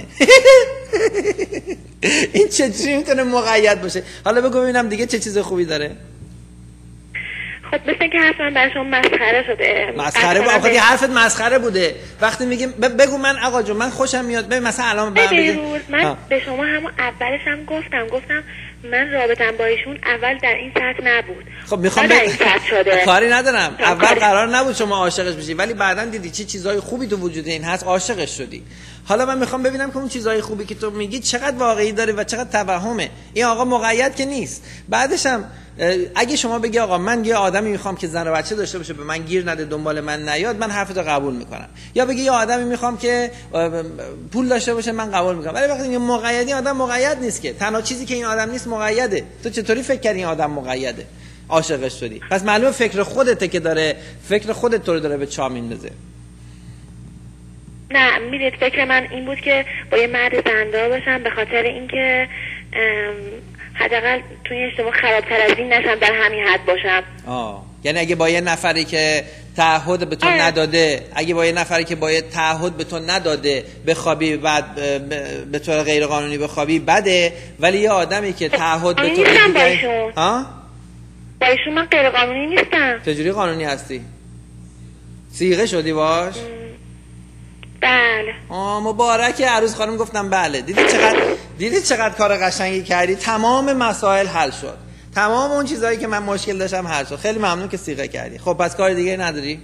این چجوری میتونه مقید باشه؟ حالا بگو ببینم دیگه چه چیز خوبی داره. خب مثل که حرف من برای شما مسخره شده. مسخره بود. آخه حرفت مسخره بوده. وقتی میگیم بگو من آقا جون من خوشم میاد، ببین مثلا الان بگم من آه. به شما همون اولش هم گفتم گفتم من رابطم با ایشون اول در این سطح نبود. خب میخوام در این سطح شده. کاری ندارم. اول قرار نبود شما عاشقش بشی، ولی بعداً دیدی چه چیزای خوبی تو وجود این هست، عاشقش شدی. حالا من میخوام ببینم که اون چیزای خوبی که تو میگی چقدر واقعی داره و چقدر توهمه. این آقا مقید که نیست. بعدش هم اگه شما بگی آقا من یه آدمی میخوام که زن و بچه داشته باشه، به من گیر نده، دنبال من نیاد، من حرفتو قبول میکنم. یا بگی یه آدمی میخوام که پول داشته باشه، من قبول میکنم. ولی وقتی میگم مقیدی، آدم مقید نیست که. تنها چیزی که این آدم نیست مقیده. تو چطوری فکر کردی این آدم مقیده؟ عاشقش شدی. پس معلومه فکر خودته که داره، فکر خودت تو رو داره به چا میندازه. نه میدید فکر من این بود که با یه مرد زندار باشم، به خاطر اینکه حداقل توی اجتماع خرابتر از این نشم، در همین حد باشم. آه یعنی اگه با یه نفری که تعهد به تو آه. نداده، اگه با یه نفری که با یه تعهد به تو نداده بخوابی، بعد به طور غیر قانونی بخوابی بده، ولی یه آدمی که تعهد به تو نمیده. ها؟ با ایشون من غیر قانونی نیستم. چجوری قانونی هستی؟ صیغه شدی باش؟ بله. آه مبارکه. عروس خانم گفتم بله. دیدی چقدر دیدی چقدر کار قشنگی کردی. تمام مسائل حل شد. تمام اون چیزایی که من مشکل داشتم حل شد. خیلی ممنون که صیغه کردی. خب پس کار دیگه نداری؟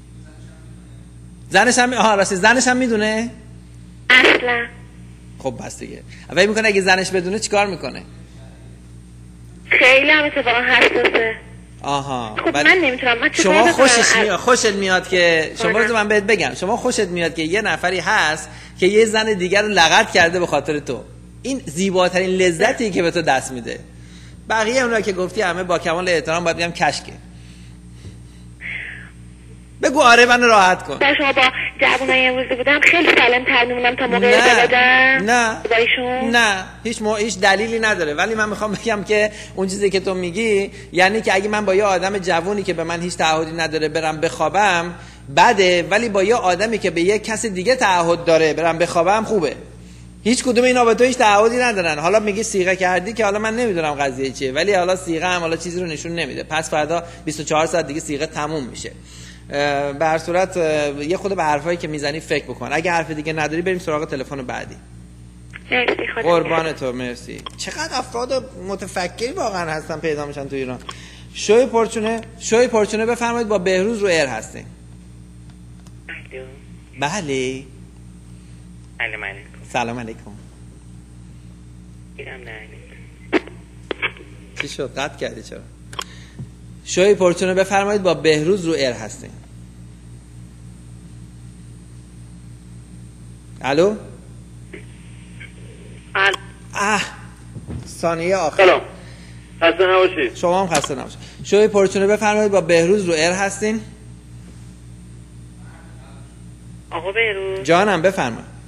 زنش هم آها راستی زنش هم میدونه؟ اصلا. خب بس دیگه. فکر میکنه اگه زنش بدونه چیکار میکنه؟ خیلی هم اتفاقا حساسه. آها. خب من نمیتونم. من شما خوشش میاد، خوشت میاد که شما رو من بهت بگم، شما خوشت میاد که یه نفری هست که یه زن دیگر رو لغت کرده به خاطر تو. این زیباترین لذتی که به تو دست میده. بقیه اونها که گفتی همه با کمال احترام باید بگم کشکه. بگو آره من راحت کن. در شما با جوانای امروزی بودم خیلی سالم تر میمونم تا موقع ازدواجم. نه بایشون نه هیچ مو... هیچ دلیلی نداره. ولی من میخوام بگم که اون چیزی که تو میگی، یعنی که اگه من با یه آدم جوونی که به من هیچ تعهدی نداره برم بخوابم، بده، ولی با یه آدمی که به یه کس دیگه تعهد داره برم بخوابم خوبه. هیچ کدوم اینا با تو هیچ تعهدی ندارن. حالا میگی صیغه کردی که حالا من نمیدونم قضیه چیه، ولی حالا صیغه هم حالا چیزی رو نشون نمیده. پس فردا بیست و چهار ساعت دیگه صیغه تموم میشه. به هر صورت یه خود به حرفایی که میزنی فکر بکن. اگه حرف دیگه نداری بریم سراغ تلفن بعدی. مرسی خدا. قربان تو، مرسی. چقدر افراد متفکری واقعا هستن پیدا میشن تو ایران. شوی پرچونه، شوی پرچونه بفرمایید با بهروز رو ایر هستین. بله. سلام علیکم. سلام علیکم. ایرم نه. چی شد؟ قطع کردی چرا؟ شوی پرچونه بفرمایید با بهروز رو ایر هستین. الو؟ الو. اه ثانیه آخر. سلام. خسته نباشید. شما هم خسته نباشید. شوی پرچونه بفرمایید با بهروز رو ایر هستین. آقا بهروز. جانم بفرمایید.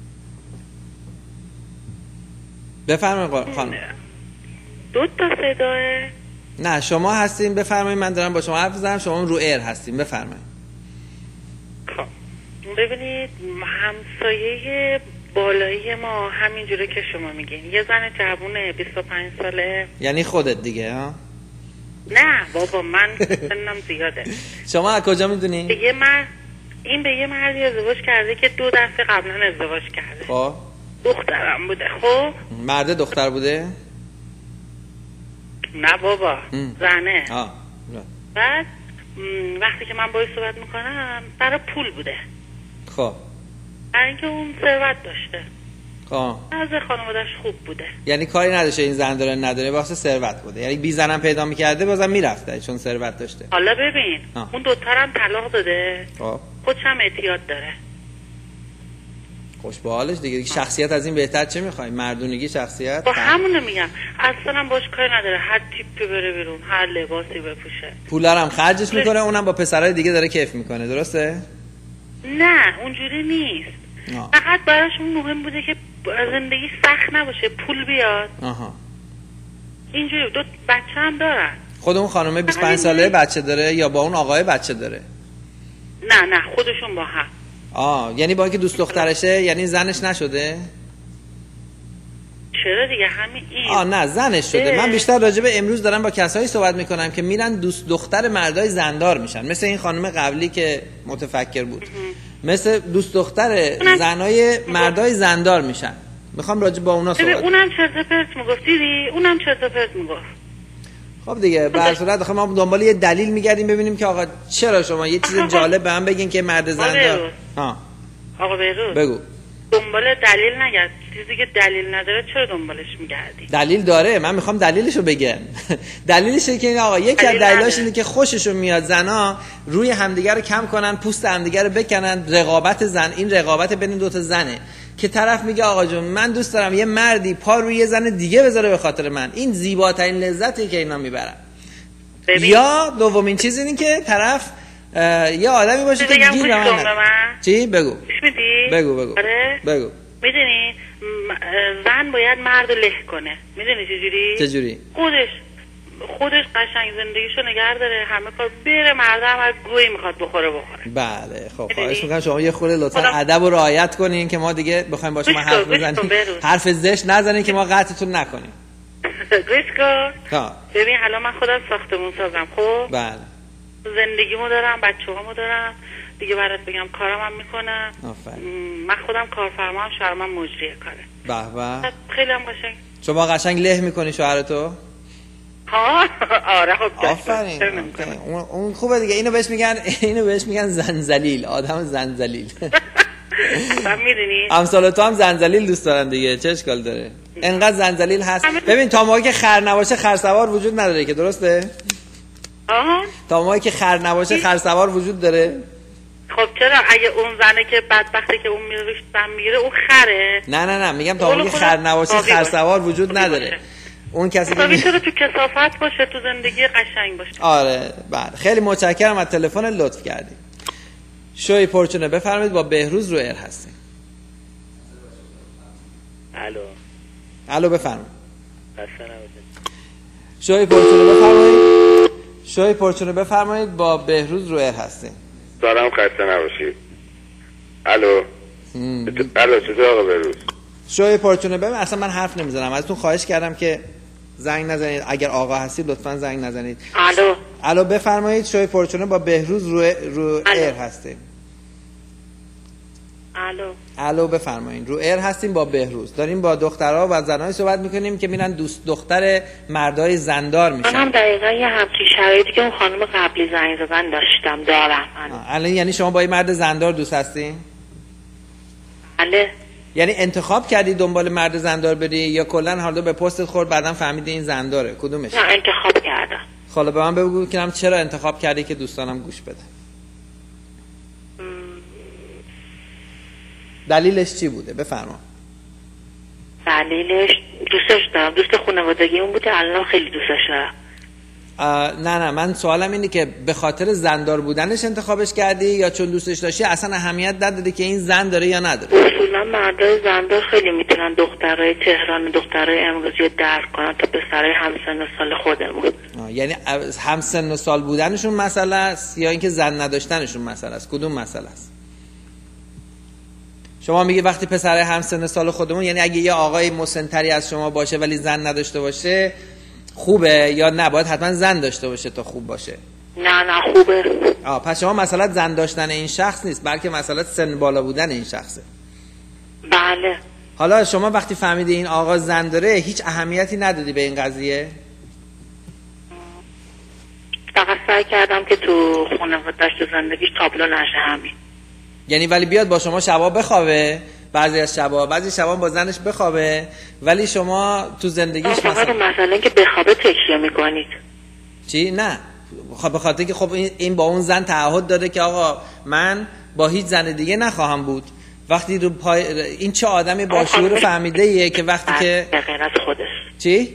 بفرمایید خانم. دو تا صداه. نه شما هستین بفرمایید، من دارم با شما حرف میزنم، شما رو ایر هستین بفرمایید. خب ببینید همسایه بالایی ما همینجوره که شما میگین، یه زن جوونه بیست و پنج ساله. یعنی خودت دیگه ها؟ نه بابا من سنم زیاده. شما از کجا میدونی؟ به یه مرد، این به یه مردی ازدواج کرده که دو دفعه قبلا ازدواج کرده. خب دخترم بوده. خب مرد دختر بوده؟ نه بابا ام. زنه. آه. بعد وقتی که من باهاش صحبت میکنم برای پول بوده. خب برای اینکه اون ثروت داشته. خب از خانواده‌اش خوب بوده. یعنی کاری نداشته این زن داره نداره، واسه ثروت بوده. یعنی بی زنم پیدا میکرده بازم میرفته چون ثروت داشته. حالا ببین آه. اون دوتارم طلاق داده. خب خودش هم اعتیاد داره. خوش به حالش دیگه. شخصیت از این بهتر چه میخوای؟ مردونگی شخصیت. با همونو میگم. اصلا هم باش کاری نداره، هر تیپی بره بیرون، هر لباسی بپوشه. پولارم خرجش میکنه، اونم با پسرای دیگه داره کیف میکنه. درسته؟ نه اونجوری نیست. آه. فقط براش مهم بوده که زندگی سخت نباشه، پول بیاد. آها. اینجوری. دو بچه هم دارن. خود اون خانومه بیست و پنج ساله بچه داره یا با اون آقای بچه داره؟ نه نه خودشون با هم. آه یعنی با اینکه دوست دخترشه یعنی زنش نشده؟ چرا دیگه همین این. آه نه زنش شده. من بیشتر راجع به امروز دارم با کسایی صحبت میکنم که میرن دوست دختر مردای زندار میشن، مثل این خانم قبلی که متفکر بود. مثل دوست دختر زنای مردای زندار میشن. میخوام راجع با اونا صحبت. اونم چرت و پرت میگفت دیدی؟ اونم چرت و پرت میگفت. خب دیگه به هر صورت آخه ما دنبال یه دلیل میگردیم ببینیم که آقا چرا شما یه چیز جالب به هم بگین که مرد زندار. ها آقا بهروز بگو. دنبال دلیل نگرد، چیزی که دلیل نداره چرا دنبالش میگردی؟ دلیل داره، من میخوام دلیلشو بگم. دلیلش اینه که آقا یکی از دلایلش اینه که خوششون میاد زنا روی همدیگه رو کم کنن، پوست همدیگه رو بکنن، رقابت زن، این رقابت بین دو تا زنه که طرف میگه آقا جون من دوست دارم یه مردی پا روی یه زن دیگه بذاره به خاطر من. این زیباترین لذتی که اینا میبرن. یا دومین چیز اینه که طرف یه آدمی باشه که گیر به من. چی؟ بگو. بگو بگو. آره؟ بگو. میدونی زن باید مرد رو له کنه. میدونی چجوری؟ چجوری؟ خودش خودش قشنگ زندگیشو نگه داره، همه کار بره، مرد هم از گویی میخواد بخوره بخوره. بله خب خواهش میکنم شما یه خورده لطفا ادب و رعایت کنین که ما دیگه بخوایم با شما حرف بزنیم حرف زشت نزنین که ما قطعتون نکنیم. گوش کن. ببین حالا من خودم ساختمون سازم. خب بله زندگیمو دارم، بچه‌هامو دارم دیگه، برات بگم کارم هم میکنم. من خودم کارفرما هم، شوهرم مجری کاره. به به خیلی هم قشنگ. شما قشنگ له میکنی شوهرتو؟ ها آره خب آفرین. اون اون خوبه دیگه. اینو بهش میگن اینو بهش میگن زنزلیل، آدم زنزلیل. من میدونی امثال تو هم زنزلیل دوست دارن دیگه، چه اشکال داره؟ انقدر زنزلیل هست. ببین تا موقعی که خر نباشه خرسوار وجود نداره که، درسته؟ آها. تا موقعی که خر نباشه خرسوار وجود داره. خب چرا اگه اون زنه که بدبخته که اون میره روش زن میگیره اون خره؟ نه نه نه میگم تا موقعی خر نباشه خرسوار وجود نداره. اون کسی که میتونه تو کثافت باشه، تو زندگی قشنگ باشه. آره بله. خیلی متشکرم از تلفن، لطف کردید. شوی پرچونه بفرمایید با بهروز رو ایر هستیم. الو الو بفرمایید. خسته نباشید. شوی پرچونه بفرمایید. شوی پرچونه بفرمایید با بهروز رو ایر هستیم. سلام، خسته نباشید. الو الو چطور آقا بروز؟ شوی پورتونه. ببین اصلا من حرف نمیزنم، ازتون خواهش کردم که زنگ نزنید. اگر آقا هستید لطفا زنگ نزنید. الو الو بفرمایید. شوی پورتونه با بهروز رو رو ایر هستیم. الو الو بفرمایید. رو ایر هستیم با بهروز. داریم با دخترها و زنایی صحبت میکنیم که میرن دوست دختر مردای زندار میشن. من هم دقیقاً یه همچین شرایطی که اون خانم قبلی زنگ زدن داشتم دارم. الان یعنی شما با این مرد زندار دوست هستین؟ بله. یعنی انتخاب کردی دنبال مرد زندار بری یا کلا حالا به پستت خورد بعدم فهمیدی این زنداره؟ کدومش؟ نه انتخاب کردم. حالا به من بگو که چرا انتخاب کردی که دوستانم گوش بده. دلیلش چی بوده؟ بفرما. دلیلش دوستش دارم، دوست خانوادگی اون بوده، الان خیلی دوستش دارم. نه نه من سوالم اینه که به خاطر زندار بودنش انتخابش کردی یا چون دوستش داشتی اصلا اهمیت ندادی که این زن داره یا نداره؟ اصولا مردای زندار خیلی میتونن دخترای تهران و دخترای امروزی رو درک کنن تا پسرای همسن و سال خودمون. یعنی همسن و سال بودنشون مسئله است یا اینکه زن نداشتنشون مسئله است؟ کدوم مسئله است؟ شما میگی وقتی پسرای همسن سال خودمون، یعنی اگه یه آقای مسن‌تری از شما باشه ولی زن نداشته باشه خوبه یا نه باید حتما زن داشته باشه تا خوب باشه؟ نه نه خوبه. آه پس شما مسئله زن داشتن این شخص نیست بلکه مسئله سن بالا بودن این شخصه. بله. حالا شما وقتی فهمیدی این آقا زن داره هیچ اهمیتی ندادی به این قضیه؟ فقط سعی کردم که تو خانواده‌اش تو زندگیش تابلو نشه همین. یعنی ولی بیاد با شما شبا بخوابه، بعضی از شبا بعضی شبا با زنش بخوابه ولی شما تو زندگیش مثلا فقط مثلا که بخوابه تکیه میکنید. چی؟ نه خب به خاطر که خب این با اون زن تعهد داده که آقا من با هیچ زن دیگه نخواهم بود. وقتی رو پای این چه آدمی با شعور فهمیده ایه که وقتی که به غیر از خودش. چی؟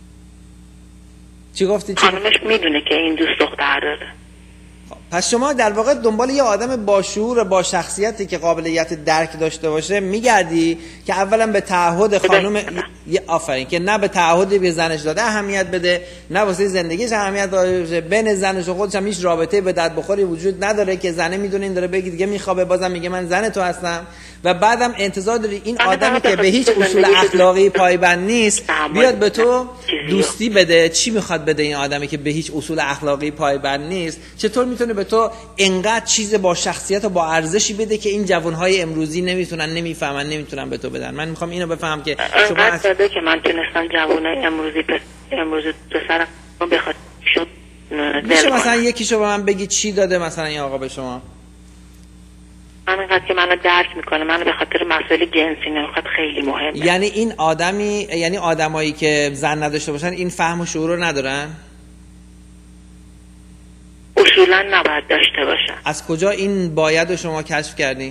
چی گفتی؟ چی؟ خانمش میدونه که این دوست دختر داره. پس شما در واقع دنبال یه آدم با شعور با شخصیتی که قابلیت درک داشته باشه میگردی که اولا به تعهد خانم یه آفرین که نه به تعهد به زنش داده اهمیت بده، نه واسه زندگیش اهمیت داره، بین زنش و خودش هم هیچ رابطه به درد بخوری وجود نداره که زنه میدونه این داره بگه دیگه میخوابه بازم میگه من زن تو هستم و بعدم انتظار داری این آدمی که به هیچ اصول اخلاقی پایبند نیست بیاد به تو دوستی بده. چی میخواد بده این آدمی که به هیچ اصول اخلاقی پایبند نیست؟ چطور میتونه به تو انقدر چیز با شخصیت و با ارزشی بده که این جوانهای امروزی نمیتونن نمیفهمن نمیتونن به تو بدن؟ من میخوام اینو بفهم که شما از داده که من تونستم جوانای امروزی پس امروزی پسرم بخواد شد. میشه مثلا یکیشو به من بگی چی داده مثلا این آقا به شما؟ همینقدر که منو درک میکنه، منو به خاطر مسائل جنسی نمیخواد، خیلی مهمه. یعنی این آدمی، یعنی آدمایی که زن نداشته باشن این فهم و شعور رو ندارن؟ اصولا نباید داشته باشن. از کجا این باید رو شما کشف کردین؟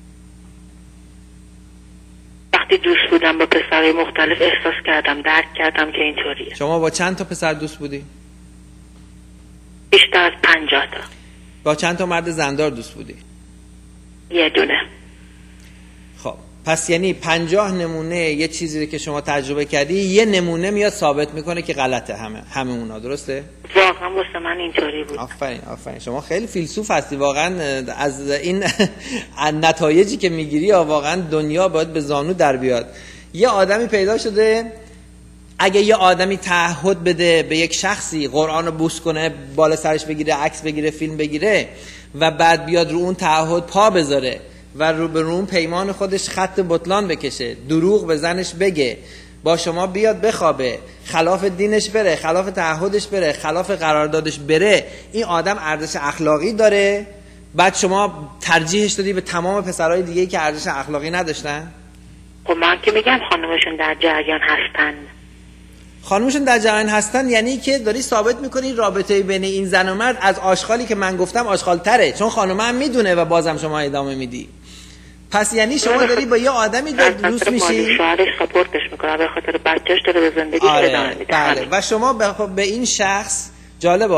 وقتی دوست بودم با پسرهای مختلف احساس کردم، درک کردم که اینطوریه. شما با چند تا پسر دوست بودی؟ بیشتر از پنجاه تا. با چند تا مرد زندار دوست بودی؟ یه دونه. خب پس یعنی پنجاه نمونه یه چیزی که شما تجربه کردی یه نمونه میاد ثابت میکنه که غلطه همه همه اونا، درسته؟ واقعا واسه من اینطوری بود. آفرین آفرین شما خیلی فیلسوف هستی واقعا. از این نتایجی که میگیری واقعا دنیا باید به زانو در بیاد. یه آدمی پیدا شده اگه یه آدمی تعهد بده به یک شخصی، قرآن رو بوس کنه، بالا سرش بگیره، عکس بگیره، فیلم بگیره و بعد بیاد رو اون تعهد پا بذاره و رو به اون پیمان خودش خط بطلان بکشه، دروغ به زنش بگه، با شما بیاد بخوابه، خلاف دینش بره، خلاف تعهدش بره، خلاف قراردادش بره، این آدم ارزش اخلاقی داره؟ بعد شما ترجیحش دادی به تمام پسرهای دیگه که ارزش اخلاقی نداشتن؟ خب من که میگم خانمشون در جریان هستن. خانمشون در جریان هستن یعنی که داری ثابت میکنی رابطه بین این زن و مرد از آشغالی که من گفتم آشغال تره، چون خانم هم میدونه و بازم شما ادامه میدی. پس یعنی شما داری با یه آدمی دوست میشی، شوهرش ساپورتش میکنه، به خاطر بچه‌ش داره به زندگیش ادامه میده. بله. و شما به این شخص جالبه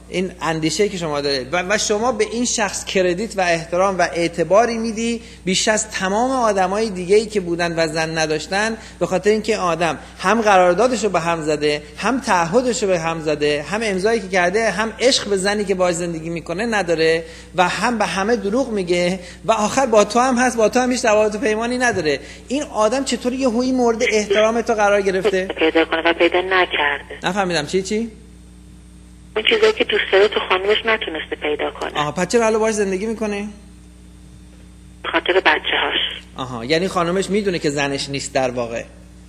این اندیشه که شما دارید و, و شما به این شخص کردیت و احترام و اعتباری میدی بیش از تمام آدمای دیگه‌ای که بودن و زن نداشتن، به خاطر اینکه آدم هم قراردادش رو به هم زده، هم تعهدش رو به هم زده، هم امضایی که کرده، هم عشق به زنی که باهاش زندگی میکنه نداره و هم به همه دروغ میگه و آخر با تو هم هست، با تو هم هیچ روابط و پیمانی نداره. این آدم چطور یه هوی مورد احترام تو قرار گرفته؟ پیدا کنه و پیدا نکرده. نفهمیدم چی چی؟ اون چیزایی که دوست داره تو خانمش نتونسته پیدا کنه. آها، پس چرا حالا باهاش زندگی میکنه؟ به خاطر بچه‌هاش. آها، یعنی خانمش میدونه که زنش نیست در واقع.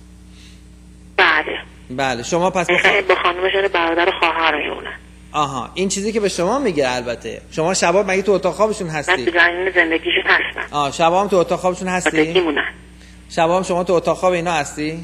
بله. بله، شما پس با, خ... با خانمش یعنی برادر و خواهر میمونن. آها، این چیزی که به شما میگه. البته شما شبا مگه تو اتاق خوابشون هستی؟ من تو جنین زندگیشون هستم. آه، شبا هم تو اتاق خوابشون هستی؟ میمونن. شبا هم شما تو اتاق خواب اینا هستی؟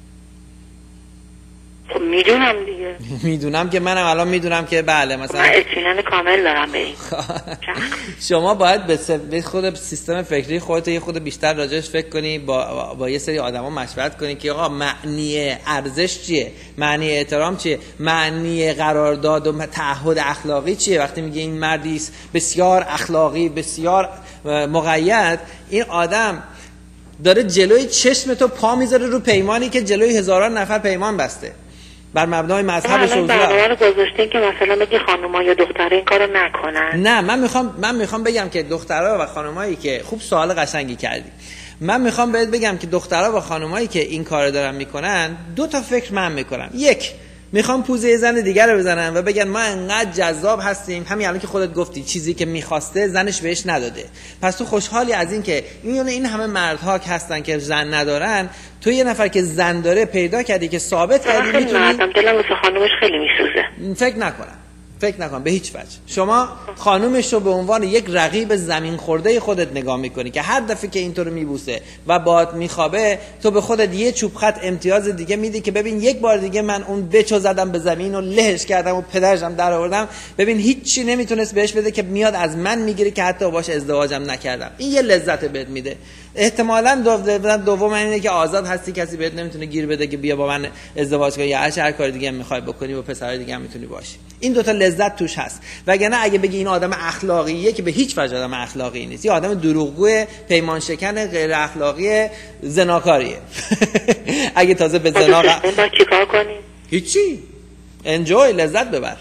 خب میدونم دیگه. میدونم که منم الان میدونم که بله مثلا من اطمینان کامل دارم به این. شما باید به خود سیستم فکری خودت یه خود بیشتر راجعش فکر کنی، با با یه سری آدما مشورت کنی که آقا معنی ارزش چیه، معنی احترام چیه، معنی قرارداد و تعهد اخلاقی چیه. وقتی میگه این مردی است بسیار اخلاقی، بسیار مقید، این آدم داره جلوی چشم تو پا میذاره رو پیمانی که جلوی هزاران نفر پیمان بسته بر مبنای مذهبش. الان برنامه رو گذاشتین که مثلا بگی خانوما یا دخترها این کارو نکنن. نه، من میخوام من میخوام بگم که دخترها و خانومایی که خوب سوال قشنگی کردی. من میخوام بهت بگم که دخترها و خانومایی که این کارو دارن میکنن دو تا فکر من میکنم. یک، میخوام پوزه یه زن دیگر رو بزنن و بگن ما انقدر جذاب هستیم، همین الان که خودت گفتی چیزی که میخواسته زنش بهش نداده، پس تو خوشحالی از این که این این همه مردها که هستن که زن ندارن، تو یه نفر که زن داره پیدا کردی که ثابت کردی میتونی. من دلم واسه خانومش خیلی میسوزه. فکر نکنم فکر نکن به هیچ وجه. شما خانومش رو به عنوان یک رقیب زمین خورده خودت نگاه میکنی که هر دفعه که اینطور میبوسه و باهات میخوابه تو به خودت یه چوب خط امتیاز دیگه میدی که ببین یک بار دیگه من اون بچو زدم به زمین و لهش کردم و پدرشم در آوردم، ببین هیچی نمیتونست بهش بده که میاد از من میگیره که حتی باش ازدواجم نکردم. این یه لذت بهت میده. احتمالاً دوم اینه که آزاد هستی، کسی بهت نمیتونه گیر بده که بیا با من ازدواج کن یا هر کار دیگه هم میخوای بکنی، با پسرای دیگه هم میتونی باشی. این دوتا لذت توش هست. وگرنه اگه بگی این آدم اخلاقیه که به هیچ وجه آدم اخلاقی نیست، یه آدم دروغگو، پیمان شکن، غیر اخلاقی، زناکاریه. اگه تازه به زنا با چیکار کنی؟ هیچی، انجوی، لذت ببر.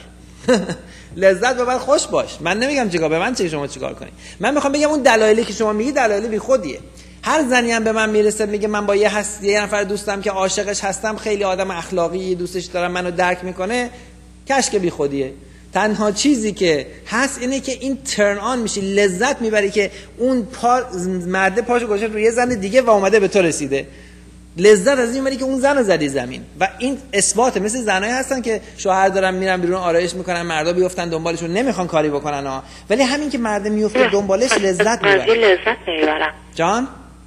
لذت ببر، خوش باش. من نمیگم چیکار، به من چه شما چیکار کنی. من میخوام بگم اون دلایلی که شما میگی دلایل بیخودیه. هر زنی هم به من میرسه میگه من با یه هست یه نفر دوستم که عاشقش هستم، خیلی آدم اخلاقی، دوستش دارم، منو درک میکنه، کشک بیخودیه. تنها چیزی که هست اینه که این ترن آن میشی، لذت میبری که اون پا مرده پاشو گذاشته روی زن دیگه و اومده به تو رسیده. لذت از این میبری که اون زنو زدی زمین. و این اثباته. مثل زنایی هستن که شوهر دارن میرن بیرون آرایش میکنن، مردا بیفتن دنبالشون، نمیخوان کاری بکنن ها، ولی همین که مرد میفته دنبالش لذت میبره. لذت نمیبرم. جان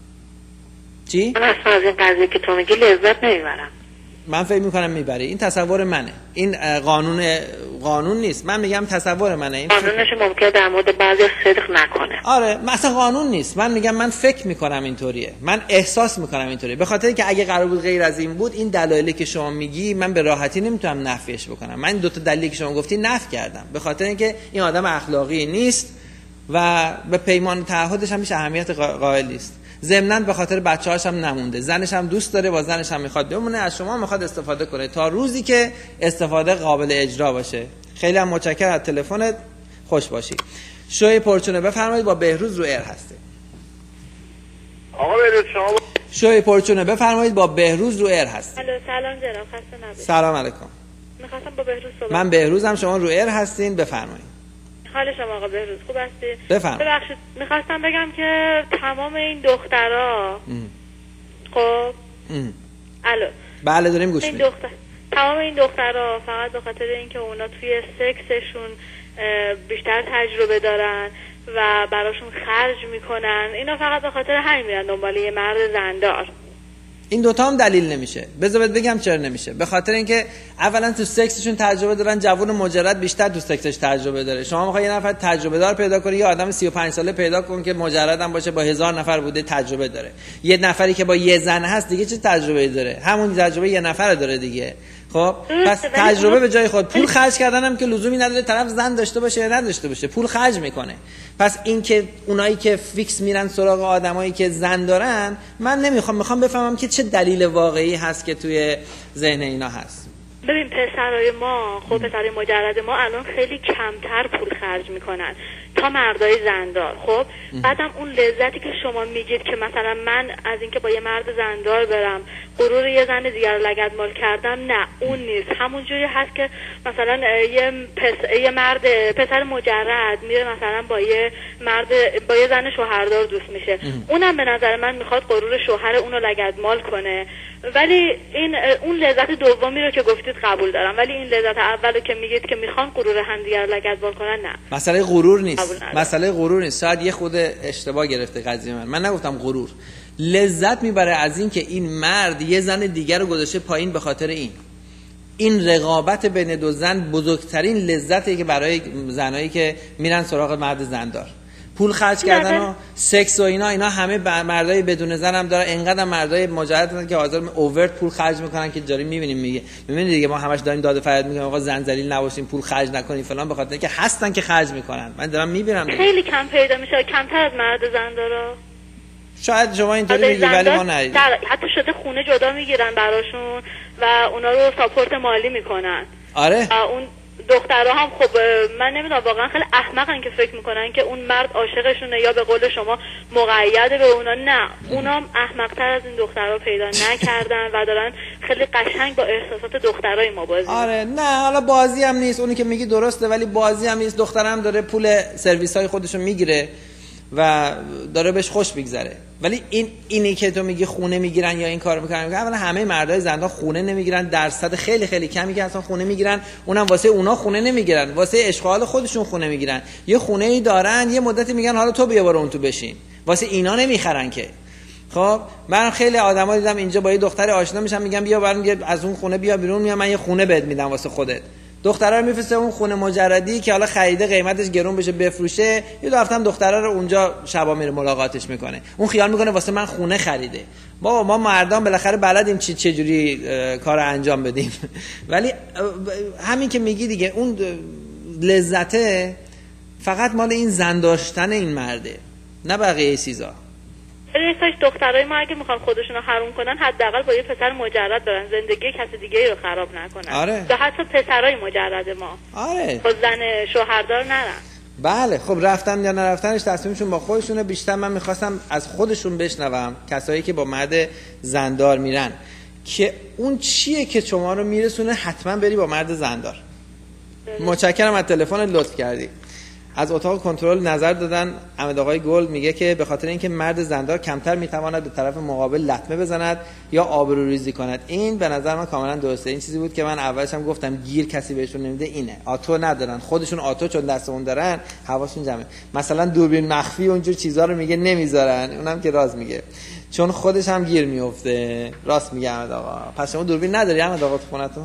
چی؟ من اصلا از این قضیه که تو میگی لذت نمیبرم. من فکر میکنم میبری. این تصور منه، این قانون قانون نیست. من میگم تصور منه. این قانونش ممکنه در مورد بعضی صدق نکنه. آره، مثلا قانون نیست. من میگم من فکر میکنم اینطوریه، من احساس میکنم اینطوریه، به خاطر اینکه اگه قرار بود غیر از این بود، این دلایلی که شما میگی من به راحتی نمیتونم نفیش بکنم. من این دو تا دلیلی که شما گفتی نفی کردم، به خاطر اینکه این آدم اخلاقی نیست و به پیمان تعهدش هم هیچ اهمیت قائل نیست. ضمناً به خاطر بچه‌هاش هم نمونده، زنش هم دوست داره، با زنش هم میخواد بمونه، از شما میخواد استفاده کنه تا روزی که استفاده قابل اجرا باشه. خیلی هم متشکرم از تلفنت، خوش باشی. شوی پرچونه بفرمایید، با بهروز رو ایر هسته. آقا بهروز شما با... شوی پرچونه بفرمایید، با بهروز رو ایر هسته. الو، سلام جناب، خسته نباشید. سلام علیکم. می‌خواستم با بهروز صحبت. من بهروزم، شما رو ایر هستین، بفرمایید. حال شما آقا بهروز خوب هستی؟ بفرمایید. ببخشید میخواستم بگم که تمام این دخترها خب الو بله داریم گوش میدیم. دختر... تمام این دخترها فقط به خاطر اینکه اونا توی سکسشون بیشتر تجربه دارن و براشون خرج میکنن، اینا فقط به خاطر همین میرن دنبال یه مرد زندار. این دوتا هم دلیل نمیشه. بذار بهت بگم چرا نمیشه. به خاطر اینکه اولا تو سکسشون تجربه دارن، جوون مجرد بیشتر تو سکسش تجربه داره. شما میخوای یه نفر تجربه دار پیدا کنی، یه آدم سی و پنج ساله پیدا کن که مجرد هم باشه، با هزار نفر بوده تجربه داره. یه نفری که با یه زن هست دیگه چه تجربه‌ای داره؟ همون تجربه یه نفر داره دیگه. خب پس تجربه به جای خود، پول خرج کردن هم که لزومی نداره طرف زن داشته باشه یا نداشته باشه، پول خرج میکنه. پس این که اونایی که فیکس میرن سراغ آدمایی که زن دارن، من نمیخوام میخوام بفهمم که چه دلیل واقعی هست که توی ذهن اینا هست. ببین پسرای ما، خب پسرای مجرد ما الان خیلی کمتر پول خرج میکنن تا مردای زندار. خب بعدم اون لذتی که شما میگید که مثلا من از اینکه با یه مرد زندار برم غرور یه زن دیگر رو لگدمال کردم، نه اون نیست. همون جوری هست که مثلا یه پس... یه مرد پسر مجرد میره مثلا با یه مرد با یه زن شوهردار دوست میشه، اونم به نظر من میخواد غرور شوهر اونو لگدمال کنه. ولی این اون لذت دومی رو که گفتید قبول دارم، ولی این لذت اولو که میگید که میخوان غرور همدیگر رو لگدمال کنن، نه. مسئله غرور نیست، مسئله غرور نیست. شاید یه خود اشتباه گرفته قضیه. من من نگفتم غرور. لذت میبره از این که این مرد یه زن دیگر رو گذاشته پایین به خاطر این. این رقابت بین دو زن بزرگترین لذتی که برای زنایی که میرن سراغ مرد زندار. پول خرج کردن و سکس و اینا اینا همه مردای بدون زن هم داره. اینقدر مردای مجرد هستن که حاضر اوورت پول خرج میکنن که جاری میبینیم میگه میبینید دیگه، ما همش داریم داد و فریاد میکنیم آقا زن ذلیل نباشین، پول خرج نکنین فلان، به خاطر اینکه هستن که خرج میکنن. من دارم میبینم خیلی کم پیدا میشه، کمتر از مرد زندارا. شاید شما اینطوری میگی ولی ما ندیدیم. حتی شده خونه جدا میگیرن براشون و اونا رو ساپورت مالی میکنن. آره اون دخترها هم خب من نمیدونم واقعا خیلی احمقن که فکر میکنن که اون مرد عاشقشونه یا به قول شما مقیده به اونا. نه، اونا احمق‌تر از این دخترها پیدا نکردن و دارن خیلی قشنگ با احساسات دخترای ما بازی. آره نه حالا بازی هم نیست، اونی که میگی درسته ولی بازی هم نیست. دختر هم داره پول سرویس های خودشو میگیره و داره بهش خوش میگذره. ولی این اینی که تو میگی خونه میگیرن یا این کارو میکنن، اولا همه مردای زندان خونه نمیگیرن، درصد خیلی خیلی کمی که اصلا خونه میگیرن، اونم واسه اونا خونه نمیگیرن، واسه اشغال خودشون خونه میگیرن. یه خونه ای دارن یه مدتی میگن حالا تو بیا برو اون تو بشین، واسه اینا نمیخرن که. خب من خیلی آدما دیدم اینجا با یه دختر آشنا میشم میگم بیا برام از اون خونه بیا بیرون، میام من یه خونه بهت میدم واسه خودت. دخترا رو میفرسته اون خونه مجردی که حالا خریده قیمتش گرون بشه بفروشه، یه دو هفته‌ام دخترا رو اونجا شبا میره ملاقاتش میکنه. اون خیال میکنه واسه من خونه خریده. بابا ما مردان بالاخره بلدیم چی چه جوری کارو انجام بدیم. ولی همین که میگی دیگه اون لذته فقط مال این زن داشتن این مرده، نه بقیه چیزا. ریساش دخترای ما اگه میخوان خودشونو حروم کنن حداقل با یه پسر مجرد برن، زندگی کسی دیگه رو خراب نکنن. آره. یا حتی پسرای مجرد ما. آره. با زن شوهردار نرن. بله خب رفتن یا نرفتنش تصمیمشون با خودشونه. بیشتر من میخواستم از خودشون بشنوم، کسایی که با مرد زندار میرن، که اون چیه که شما رو میرسونه حتما بری با مرد زندار. متشکرم از تلفن لطف کردی. از اتاق کنترل نظر دادن احمد آقای گل میگه که به خاطر اینکه مرد زندار کمتر میتواند به طرف مقابل لطمه بزند یا آبروریزی کند. این به نظر من کاملا درسته. این چیزی بود که من اولش هم گفتم گیر کسی بهشون نمیده. اینه آتو ندارن خودشون، آتو چون دستمون دارن حواسشون جمعه. مثلا دوربین مخفی اونجور چیزا رو میگه نمیذارن، اونم که راست میگه چون خودش هم گیر میفته. راست میگه احمد آقا. پس شما دوربین نداری احمد آقا تو خونتون؟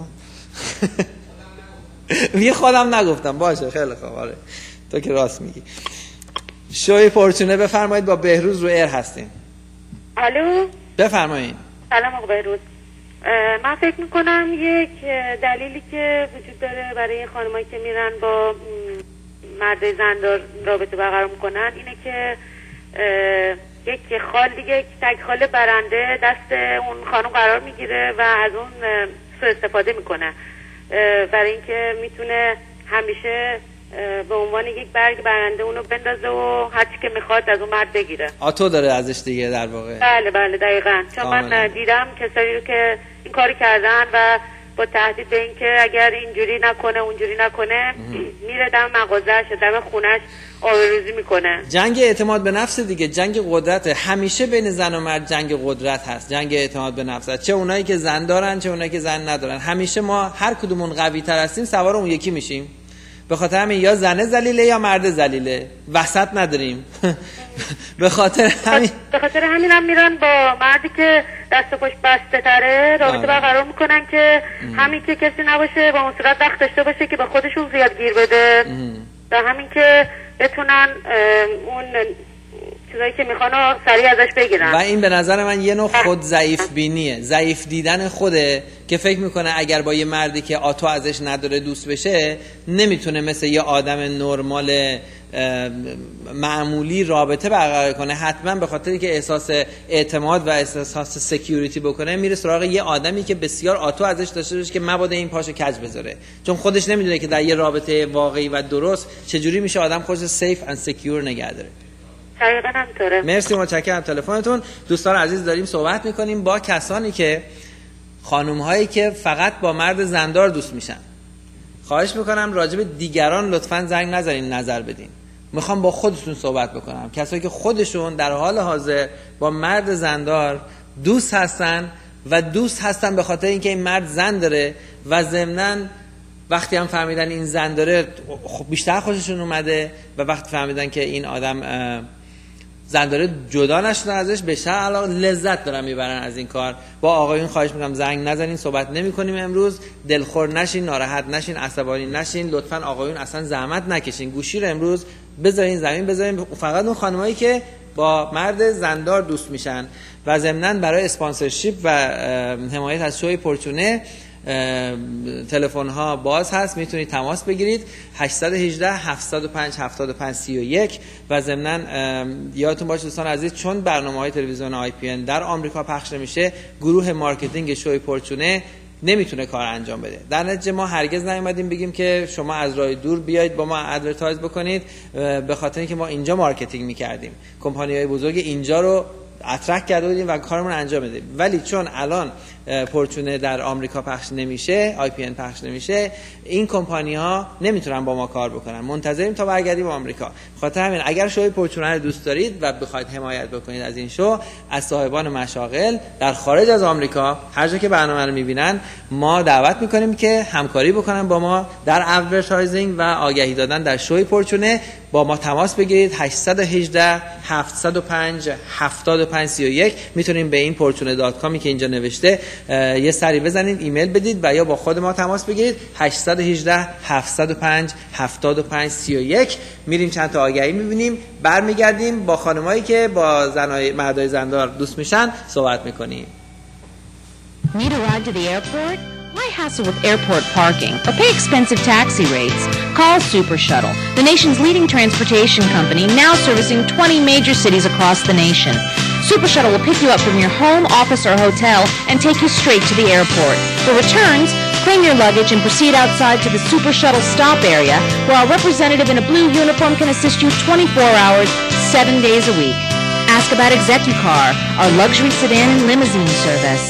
میگه خودم نگفتم. باشه خیلی خوب. آره تو که راست میگی. شوی فورچونه بفرمایید، با بهروز رو ایر هستین. الو بفرمایید. سلام آقا بهروز. من فکر میکنم یک دلیلی که وجود داره برای این خانمایی که میرن با مرد زندار رابطه برقرار میکنن اینه که یک خال دیگه تک خال برنده دست اون خانم قرار میگیره و از اون سوء استفاده میکنه، برای اینکه میتونه همیشه به عنوان یک برگ برنده اونو بندازه و هر چی که میخواد از اون مرد بگیره. آتو داره ازش دیگه در واقع. بله بله دقیقاً. چون من دیدم کسایی رو که این کاری کردن و با تهدید به این که اگر اینجوری نکنه اونجوری نکنه میره دم مغازه‌اش دم خونه‌اش آبروریزی میکنه. جنگ اعتماد به نفس دیگه، جنگ قدرت. همیشه بین زن و مرد جنگ قدرت هست، جنگ اعتماد به نفس هست. چه اونایی که زن دارن چه اونایی که زن ندارن. همیشه ما هر کدومون قوی تر هستیم سوار اون یکی میشیم. به خاطر همین یا زنه ذلیله یا مرد ذلیله، وسط نداریم. به خاطر همین به خاطر همین هم میرن با مردی که دست و پشت بسته تره رابطه برقرار میکنن که همین که کسی نباشه با اون صورت وقت داشته باشه که به خودشون زیاد گیر بده و همین که بتونن اون چیزایی که میخوان سریع ازش بگیرن. و این به نظر من یه نوع خود ضعیف بینیه، ضعیف دیدن خوده که فکر میکنه اگر با یه مردی که آتو ازش نداره دوست بشه نمیتونه مثل یه آدم نرمال معمولی رابطه برقرار کنه. حتما به خاطری که احساس اعتماد و احساس سکیوریتی بکنه میره سراغ یه آدمی که بسیار آتو ازش داشته باشه که مبادا این پاشو کج بذاره، چون خودش نمیدونه که در یه رابطه واقعی و درست چجوری میشه آدم خودش سیف اند سکیور نگه داره. دقیقاً همینطوره. مرسی، متشکرم تلفنتون. دوستان عزیز داریم صحبت میکنیم با کسانی که خانم هایی که فقط با مرد زندار دوست میشن. خواهش میکنم راجع به دیگران لطفاً زنگ نزنین، نظر بدین. میخوام با خودتون صحبت بکنم، کسایی که خودشون در حال حاضر با مرد زندار دوست هستن و دوست هستن به خاطر اینکه این مرد زن داره و ضمناً وقتی هم فهمیدن این زن داره بیشتر خوششون اومده و وقتی فهمیدن که این آدم زن داره جدا نشدن ازش، بیشتر علاقه لذت دارن میبرن از این کار. با آقایون خواهش میکنم زنگ نزنین، صحبت نمی کنیم امروز، دلخور نشین، ناراحت نشین، عصبانی نشین. لطفاً آقایون اصلا زحمت نکشین، گوشی رو امروز بذارین زمین، بذارین فقط اون خانمایی که با مرد زندار دوست میشن. و ضمناً برای اسپانسرشیپ و حمایت از شوی پورچونه تلفن ها باز هست، میتونید تماس بگیرید هشت یک هشت هفت صفر پنج هفت پنج سه یک. و ضمناً یادتون باشه دوستان عزیز، چون برنامه‌های تلویزیون آی پی ان در آمریکا پخش نمیشه، گروه مارکتینگ شوی پورچونه نمیتونه کار انجام بده. در نتیجه ما هرگز نیومدیم بگیم که شما از راه دور بیایید با ما ادورتایز بکنید، به خاطر اینکه ما اینجا مارکتینگ میکردیم، کمپانی‌های بزرگ اینجا رو اترک کرده بودیم و کارمون انجام بدیم. ولی چون الان پورچونه در آمریکا پخش نمیشه، آی پی ان پخش نمیشه، این کمپانی ها نمیتونن با ما کار بکنن. منتظریم تا برگردیم آمریکا. خاطر همین اگر شوی پورچونه رو دوست دارید و بخواید حمایت بکنید از این شو، از صاحبان مشاغل در خارج از آمریکا هر جا که برنامه رو میبینن ما دعوت میکنیم که همکاری بکنن با ما در ادورتایزینگ و آگهی دادن در شوی پورچونه. با ما تماس بگیرید هشت یک هشت هفت صفر پنج هفت پنج سه یک. میتونیم به این پورچونه دات کامی که اینجا نوشته یه سری بزنید، ایمیل بدید و یا با خود ما تماس بگیرید هشت یک هشت هفت صفر پنج هفت پنج سه یک. میریم چند تا آگهی میبینیم، برمیگردیم با خانمایی که با زنای مردای زندار دوست میشن صحبت میکنیم. Need a ride to the airport? Why hassle with airport parking or pay expensive taxi rates? Call Super Shuttle, the nation's leading transportation company, now servicing twenty major cities across the nation. Super Shuttle will pick you up from your home, office, or hotel and take you straight to the airport. For returns, claim your luggage and proceed outside to the Super Shuttle stop area, where our representative in a blue uniform can assist you twenty-four hours, seven days a week. Ask about Execucar, our luxury sedan and limousine service.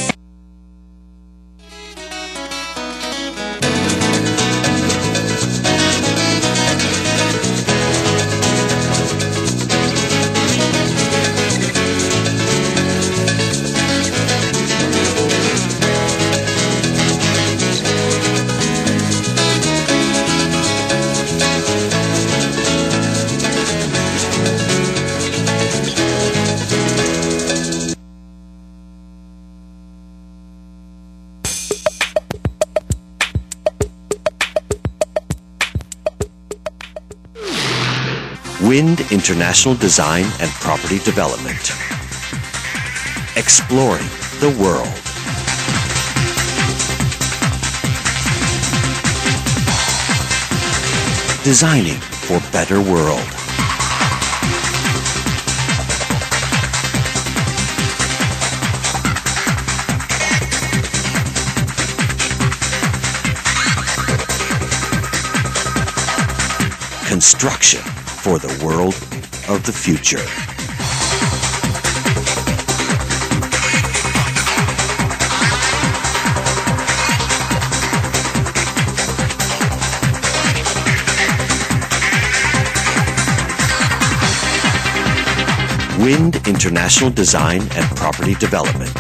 Wind International Design and Property Development. Exploring the world. Designing for better world. Construction for the world of the future. Wind International Design and Property Development.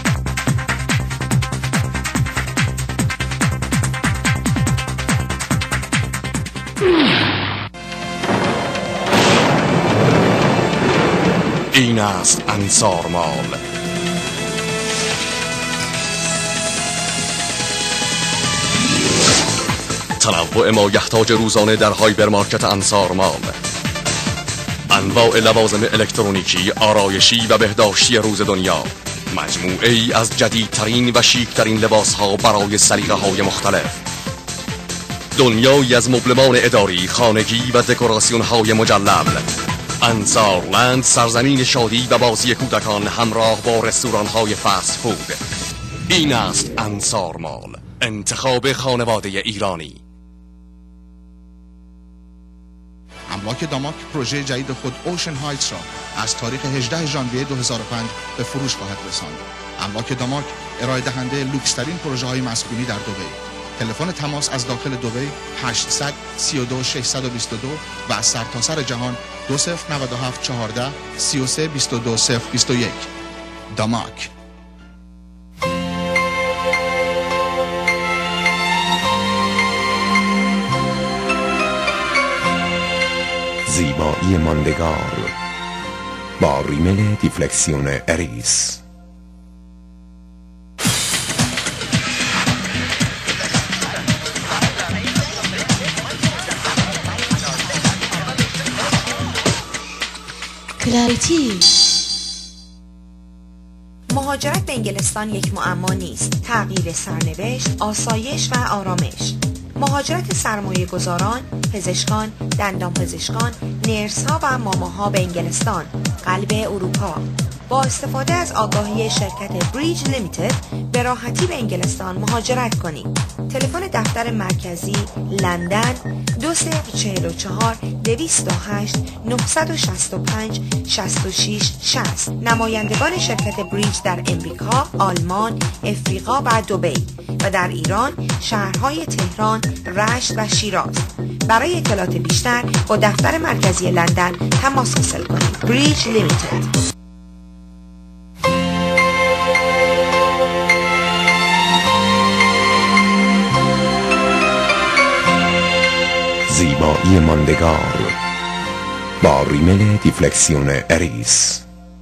این است انصار مال. تنوع ما یحتاج روزانه در هایپرمارکت انصار مال. انواع لوازم الکترونیکی، آرایشی و بهداشتی روز دنیا. مجموعه ای از جدیدترین و شیکترین لباس ها برای سلیقه های مختلف. دنیایی از مبلمان اداری، خانگی و دکوراسیون های مجلل. انصارلند، سرزمین شادی و بازی کودکان همراه با رستوران های فست فود. این است انصار مال، انتخاب خانواده ایرانی. املاک داماک پروژه جدید خود اوشن هایتس را از تاریخ هجدهم ژانویه دو هزار و پنج به فروش خواهد رساند. املاک داماک ارائه دهنده لوکس‌ترین پروژه های مسکونی در دبی. تلفن تماس از داخل دبی هشتصد سی و دو ششصد و بیست و دو و از سرتاسر جهان دو صفر نه هفت چهارده سی و سه بیست و دو صفر بیست و یک. داماک. زیبایی ماندگار با ریمل دیفلکسیون اریس. کلاریتی. مهاجرت به انگلستان یک معما نیست. تغییر سرنوشت، آسایش و آرامش. مهاجرت سرمایه گذاران، پزشکان، دندان پزشکان، نرس ها و ماماها به انگلستان، قلب اروپا. با استفاده از آگاهی شرکت بریج لیمیتد به راحتی به انگلستان مهاجرت کنید. تلفن دفتر مرکزی لندن دو صفر چهل و چهار دویست و هشت نهصد و شصت و پنج شصت و شش شصت. نمایندگان شرکت بریج در امریکا، آلمان، افریقا و دبی و در ایران شهرهای تهران، رشت و شیراز. برای اطلاعات بیشتر با دفتر مرکزی لندن تماس حاصل کنید. بریج لیمیتد. زیبایی ماندگار با ریمل دیفلکسیون اریس.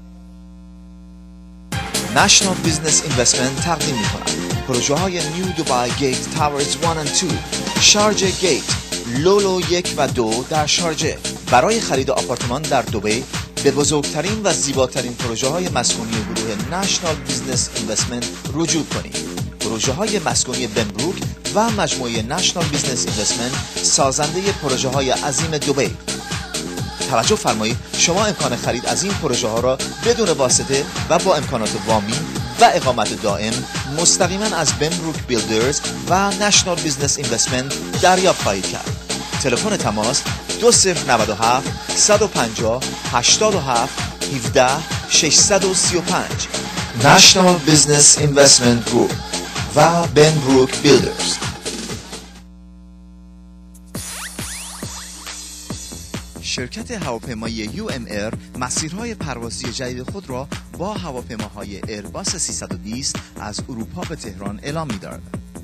نشنال بیزنس اینوستمنت تقدیم می‌کند پروژه های نیو دوبای گیت تاورز یک و دو، شارجه گیت، لولو یک و دو در شارجه. برای خرید آپارتمان در دبی به بزرگترین و زیباترین پروژه های مسکونی گروه نشنال بیزنس اینوستمنت رجوع کنید. پروژه های مسکونی بنبروک و مجموعه نشنال بیزنس اینوستمنت سازنده پروژه های عظیم دبی. توجه فرمایید شما امکان خرید از این پروژه ها را بدون واسطه و با امکانات وامی و اقامت دائم مستقیما از بنبروک بیلدرز و نشنال بیزنس اینوستمنت دریافت خواهید کرد. تلفن تماس دو صفر نه هفت صد و پنجاه هشتاد و هفت هفده ششصد و سی و پنج. نشنال بیزنس اینوستمنت گروپ و بنبروک بیلدرز. شرکت هواپیمایی یو ام ایر مسیرهای پروازی جدید خود را با هواپیماهای ایرباس سیصد و بیست از اروپا به تهران اعلام می‌دارد.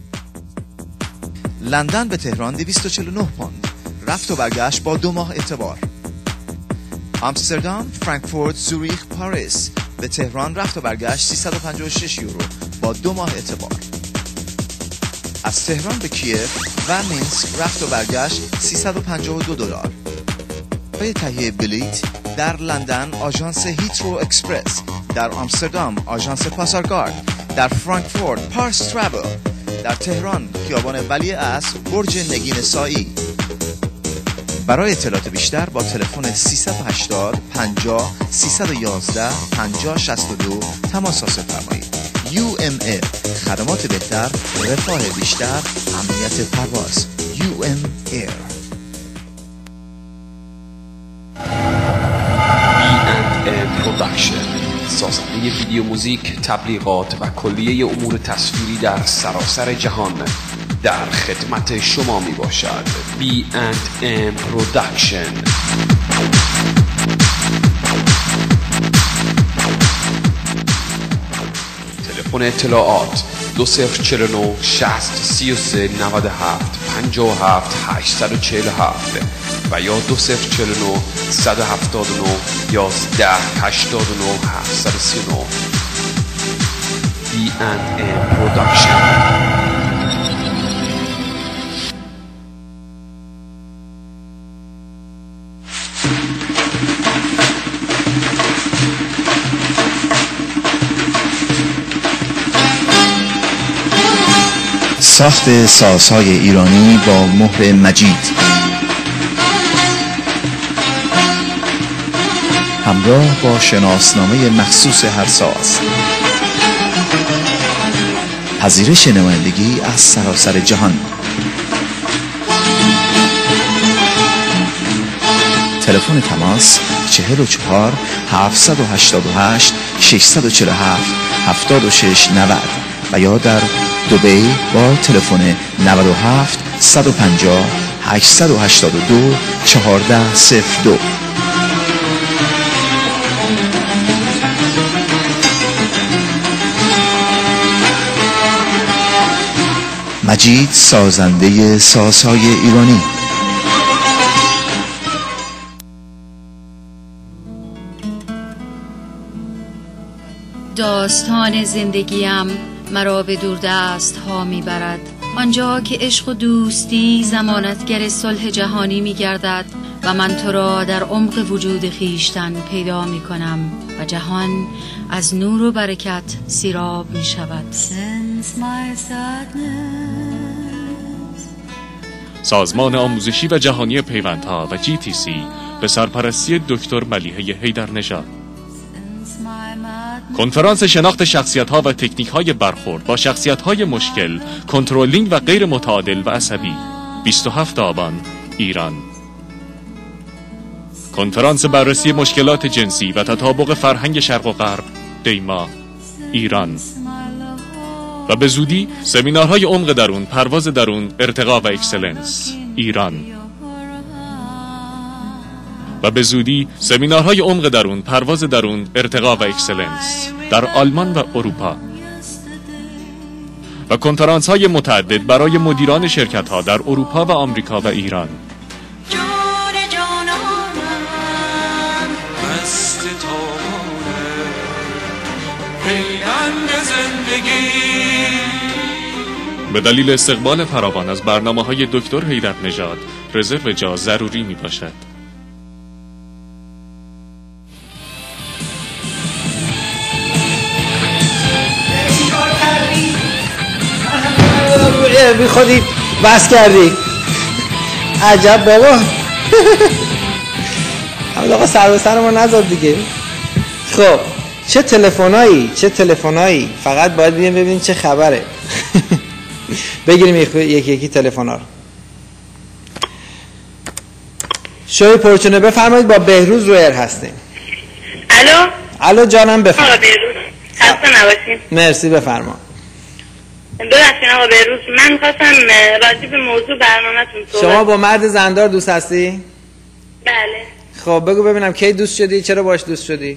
لندن به تهران دویست و چهل و نه پوند، رفت و برگشت با دو ماه اعتبار. آمستردام، فرانکفورت، زوریخ، پاریس به تهران رفت و برگشت سیصد و پنجاه و شش یورو با دو ماه اعتبار. از تهران به کیف و مینسک رفت و برگشت سیصد و پنجاه و دو دلار. برای تهیه بلیت در لندن آژانس هیترو اکسپرس، در آمستردام آژانس پاسارگارد، در فرانکفورت پارس ترافل، در تهران خیابان ولی عصر برج نگین سایی. برای اطلاعات بیشتر با تلفن سیصد و هشتاد پنجاه سیصد و یازده پنجاه شصت و دو تماس حاصل فرمایید. یو ام ای، خدمات بهتر، رفاه بیشتر، امنیت پرواز. یو ام ایر. پروداکشن، سازنده ویدیو، موزیک، تبلیغات و کلیه امور تصویری در سراسر جهان در خدمت شما می باشد. بی اند ام پروداکشن. تلفن اطلاعات دو صفر چهل و نه شصت سی و سه نود و هفت پنجاه و هفت هشتصد و چهل و هفت و یا دو صفر چهل و نه صد و هفتاد و نه یازده هشتاد و نه هفتصد و سی و نه. بی اند ام پروداکشن. ساخت سازهای ایرانی با مهر مجید، همراه با شناسنامه مخصوص هر ساز، پذیرش نمایندگی از سراسر جهان. تلفن تماس چهل و چهار هفتصد و هشتاد و هشت ششصد و چهل و هفت هفتاد و شش نود و یا در دبی با تلفن نود و هفت صد و پنجاه هشتصد و هشتاد و دو چهارده صفر دو. مجید، سازنده سازهای ایرانی. داستان زندگیم مرا به دوردست ها می برد، آنجا که عشق و دوستی ضمانتگر صلح جهانی می گردد و من تو را در عمق وجود خیشتن پیدا می کنم و جهان از نور و برکت سیراب می شود. سازمان آموزشی و جهانی پیوندها و جی تی سی به سرپرستی دکتر ملیحه حیدرنژاد. کنفرانس شناخت شخصیت‌ها و تکنیک‌های برخورد با شخصیت‌های مشکل، کنترلینگ و غیر متعادل و عصبی. بیست و هفتم آبان، ایران. کنفرانس بررسی مشکلات جنسی و تطابق فرهنگ شرق و غرب، دیما، ایران. و به زودی سمینارهای عمق درون، پرواز درون، ارتقا و اکسلنس، ایران. و به زودی سمینارهای عمق درون، پرواز درون، ارتقا و اکسلنس در آلمان و اروپا. و کنفرانس های متعدد برای مدیران شرکت ها در اروپا و آمریکا و ایران. به دلیل استقبال فراوان از برنامه های دکتر حیدرنژاد، رزرو جا ضروری می باشد. بی خودی بس کردی. عجب بابا. اما آقا سر به سر ما نذار دیگه. خب چه تلفنایی چه تلفنایی فقط باید ببینیم ببینیم چه خبره. بگیریم یکی یکی تلفنا رو. شوی پرچونه بفرمایید، با بهروز رویر هستیم. الو الو جانم بفرمایید. آقا بهروز خسته نباشین. مرسی بفرما. ببخشید آقا بهروز، من خواستم راجع به موضوع برنامه‌تون صحبت. شما با مرد زندار دوست هستی؟ بله. خب بگو ببینم کی دوست شدی، چرا باش دوست شدی؟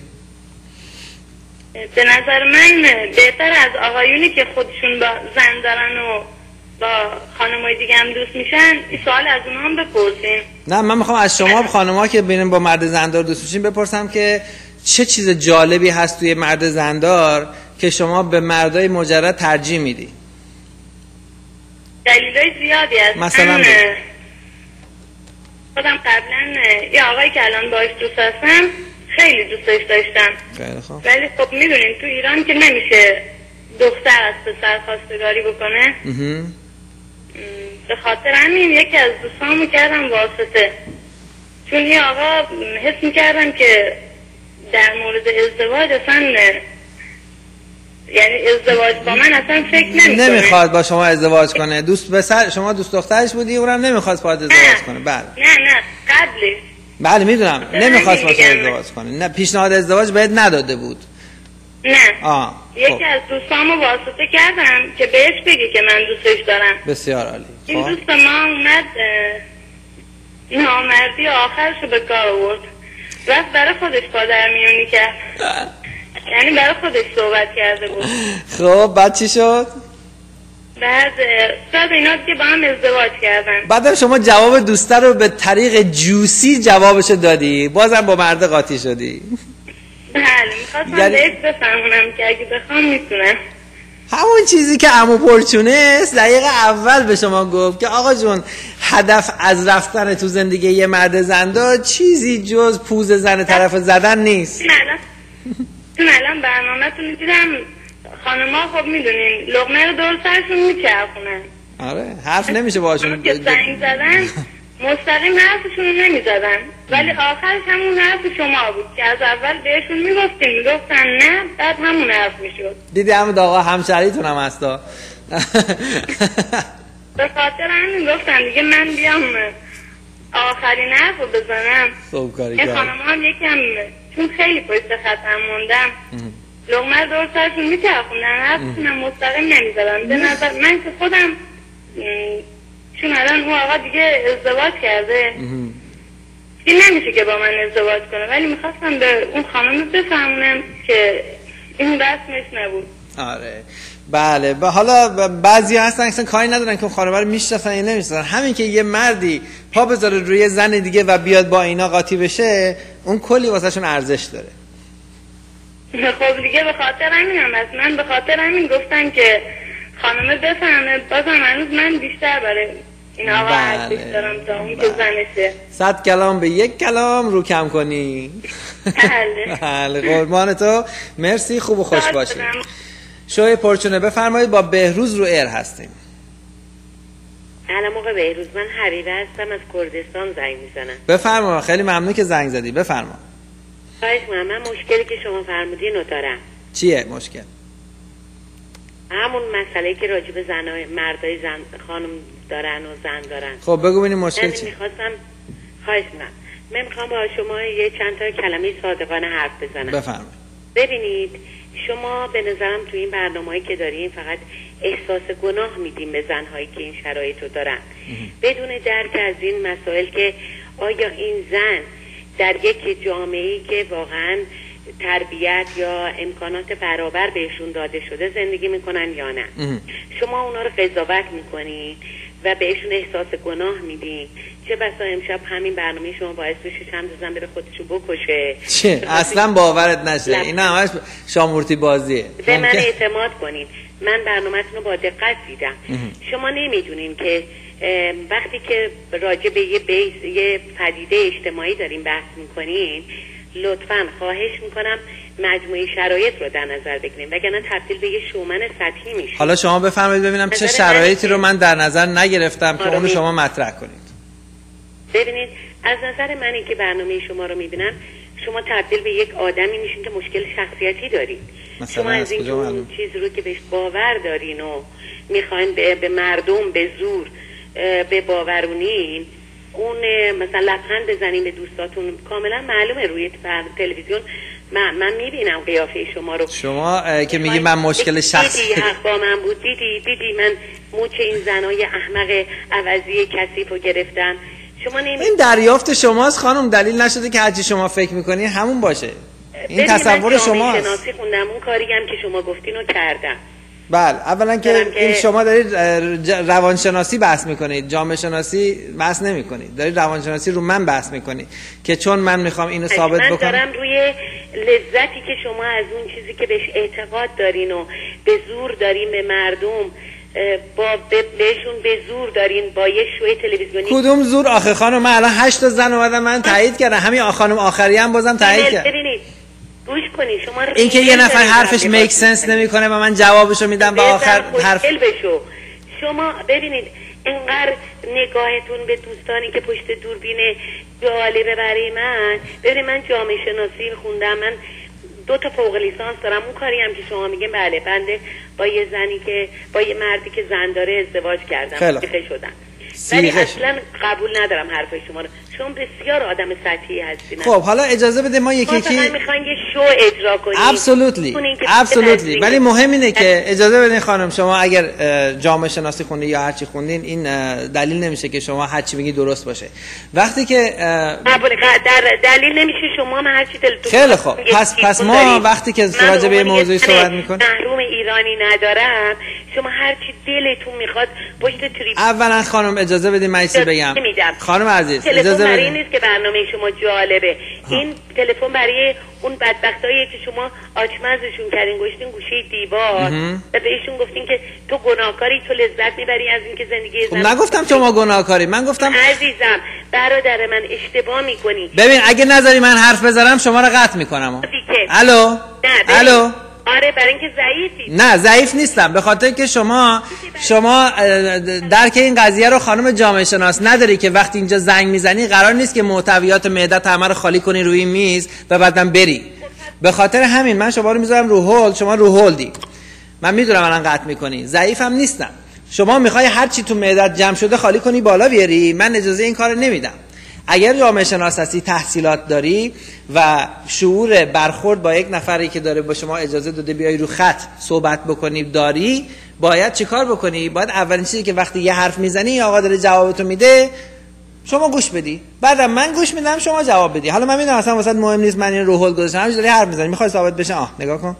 به نظر من بهتر از آقایونی که خودشون با زن دارن و با خانمای دیگه هم دوست میشن این سوال از اونها هم بپرسین. نه من میخوام از شما خانم‌ها که ببینیم با مرد زندار دوست میشین بپرسم که چه چیز جالبی هست توی مرد زندار که شما به مردای مجرد ترجیح میدی؟ دلیلای زیادی هست. مثلا خودم قبلا یه آقایی که الان باهاش دوست هستم خیلی دوستش داشتم. خیلی خوب. ولی خب میدونین تو ایران که نمیشه دختر از پسر خواستگاری بکنه. به خاطر همین یکی از دوستامو کردم واسطه، چون یه آقا حس میکردم که در مورد ازدواج اصلا یعنی ازدواج با من اصلا فکر نمیکنه، نمیخواد با شما ازدواج کنه. دوست پسر شما دوست دخترش بودی، اونم نمیخواست باهات ازدواج کنه. بله نه نه قبلش. بله میدونم نمیخواست باهات ازدواج کنه. نه پیشنهاد ازدواج بهت نداده بود. نه آه. یکی خب. از دوستامو واسطه کردم که بهش بگی که من دوستش دارم. بسیار عالی. این خب. دوست ما اومد نامردی آخرشو به کار آورد، رفت برای خودش پادرمیونی کرد. یعنی برای خودش صحبت کرده بود. خب بعد چی شد؟ بعد صد اینا که با هم ازدواج کردن. بعدم شما جواب دوسته رو به طریق جوسی جوابشو دادی، بازم با مرد قاطی شدی. بله میخواستم یعنی... بهش بفهمونم که اگه بخوام میتونم. همون چیزی که عمو پرچونه دقیقه اول به شما گفت که آقا جون هدف از رفتن تو زندگی یه مرد زندار چیزی جز پوز زن طرف زدن نیست. نه چون الان برنامه تون دیدم خانما خب میدونین لقمه رو دور سرشون میچرخونن. آره حرف نمیشه باهاشون که زنگ زدن مستقیم حرفشون رو نمیزدن، ولی آخرش همون حرف شما بود که از اول بهشون میگفتیم گفتن نه، بعد همون حرف میشد. دیدی همون آقا همشریتون هم هستا. به خاطر همین گفتم دیگه من بیام آخرین حرف رو بزنم. خوب کاری این کردی. خانم هم یکم چون خیلی پشت خطم موندم لغمه دور سرشون میچرخوندن، حرفشون هم مستقیم نمیزدن. به نظر من که خودم چون الان اون آقا دیگه ازدواج کرده این نمیشه که با من ازدواج کنه، ولی میخواستم به اون خانم بفهمونم که این رسمش نبود. آره بله. و حالا بعضی هستن اصلا کاری ندارن که اون خانواده رو میشناسن یا نمیشناسن، همین که یه مردی پا بذاره روی زن دیگه و بیاد با اینا قاطی بشه اون کلی واسهشون ارزش داره. خب دیگه به خاطر همین هم هست، من به خاطر همین گفتم که خانمه بفهمه، بازم هنوز من بیشتر برای این آقا ارزش دارم تا اون که زنشه. صد کلام به یک کلام رو کم کنی. بله بله قربان تو، مرسی، خوب و خوش باشی. شوی پرچونه بفرمایید، با بهروز رو ایر هستیم. سلام آقا بهروز، من حبیبه هستم از کردستان زنگ میزنم. بفرما، خیلی ممنون که زنگ زدی، بفرما. خواهش می‌کنم، من مشکلی که شما فرمودین رو دارم. چیه مشکل؟ همون مسئله که راجع به زنای مردای زن خانم دارن و زن دارن. خب بگو ببینیم مشکل چیه. من می‌خواستم خواهش می‌کنم من می‌خوام با شما یه چند تا کلمه صادقانه حرف بزنم. بفرمایید. ببینید شما به نظرم تو این برنامه‌ای که دارین فقط احساس گناه میدیم به زن‌هایی که این شرایط رو دارن بدون درک از این مسائل که آیا این زن در یک جامعه‌ای که واقعاً تربیت یا امکانات برابر بهشون داده شده زندگی میکنن یا نه. شما اونا رو قضاوت میکنین و بهشون احساس گناه میدین. چه بسا امشب همین برنامه شما باعث بشه چند زن بره خودشو بکشه. چه اصلا باورت نشه، این همش شامورتی بازیه. به من اعتماد کنین، من برنامه‌تون رو با دقت دیدم. شما نمیدونین که وقتی که راجع به یه بیس یه پدیده اجتماعی دارین بحث میکنین لطفاً خواهش میکنم مجموعه شرایط رو در نظر بگیریم وگرنه تبدیل به یه شومن سطحی میشه. حالا شما بفرمایید ببینم چه شرایطی رو من در نظر نگرفتم که اونو شما مطرح کنید. ببینید از نظر منی که برنامه شما رو میبینم شما تبدیل به یک آدمی میشین که مشکل شخصیتی دارید. شما از این اون چیز رو که بهش باور دارین و میخواین به, به مردم به زور به باورونین اون مثلا لبخند بزنین به دوستاتون کاملا معلومه روی تلویزیون من, من میبینم قیافه شما رو. شما که میگی من مشکل شخصی دیدی حق با من بود، دیدی دیدی من موچ این زنای احمق عوضی کثیف رو گرفتم. شما نمی... این دریافت شماست خانم، دلیل نشده که هرچی شما فکر میکنی همون باشه. این تصور شماست. من شناسی خوندم، اون کاری هم که شما گفتین رو کردم. بله اولا که این شما دارید روانشناسی بحث میکنید، جامعه شناسی بحث نمیکنید، دارید روانشناسی رو من بحث میکنید که چون من میخوام اینو ثابت من بکنم. من دارم روی لذتی که شما از اون چیزی که بهش اعتقاد دارین و به زور دارین به مردم با بهشون به زور دارین با یه شوی تلویزیونی. کدوم زور آخه خانم؟ من الان هشت تا زن اومدن من تایید کردم، همین خانم آخری هم بازم تایید کرد. ببینید گوش کنید شما این که یه نفر حرفش میک سنس نمیکنه و من جوابشو میدم با آخر حرف بشو. شما ببینید اینقدر نگاهتون به دوستانی که پشت دوربین جالبه برای من. ببینید من جامعه شناسی خوندم، من دو تا فوق لیسانس دارم. اون کاری هم که شما میگین بله بنده با یه زنی که با یه مردی که زن داره ازدواج کردم سیخه شدم، ولی اصلا قبول ندارم حرف شما رو. شما بسیار آدم سطحی هستین. خب حالا اجازه بده ما یکی یکی ما میخوایم یه شو اجرا کنیم. ابسولوتلی ابسولوتلی ولی مهم اینه که اجازه بدین خانم شما اگر جامعه شناسی خوندین یا هر چی خوندین این دلیل نمیشه که شما هر چی بگی درست باشه. وقتی که در دلیل نمیشه شما هم هر چی دلتون خیلی خوب پس پس ما وقتی که راجع به موضوعی صحبت میکنیم محروم ایرانی ندارم، شما هر چی دلتون میخواد پشت تریپ. اولا خانم اجازه بدین من چیزی بگم. خانم عزیز اجازه برای این نیست که برنامه شما جالبه. ها. این تلفن برای اون بدبختاییه که شما آچمزشون کردین گوشتین گوشه دیوار و بهشون گفتین که تو گناهکاری، تو لذت میبری از اینکه زندگی زن. خب نگفتم شما گناهکاری، من گفتم عزیزم برادر من اشتباه میکنی. ببین اگه نذاری من حرف بزنم شما رو قطع میکنم. الو الو آره آره برای اینکه ضعیفی. نه ضعیف نیستم، به خاطر که شما شما درک این قضیه رو خانم جامعه شناس نداری که وقتی اینجا زنگ میزنی قرار نیست که محتویات معدت همه رو خالی کنی روی میز و بعدم بری. به خاطر همین من شما رو میذارم رو هولد، شما رو هولدی. من میدونم الان قطع میکنی، ضعیفم نیستم. شما میخوای هر چی تو معدت جمع شده خالی کنی بالا بیاری، من اجازه این کارو نمیدم. اگر جامعه شناس هستی، تحصیلات داری و شعور برخورد با یک نفری که داره با شما اجازه داده بیای رو خط صحبت بکنی داری، باید چیکار بکنی؟ باید اولین چیزی که وقتی یه حرف میزنی آقا داره جوابتو میده شما گوش بدی، بعدم من گوش میدم شما جواب بدی. حالا من میدونم اصلا واسط مهم نیست، من این رو هول گذاشتم، همینجوری داری حرف میزنی، میخوای ثابت بشه. آه نگاه کن.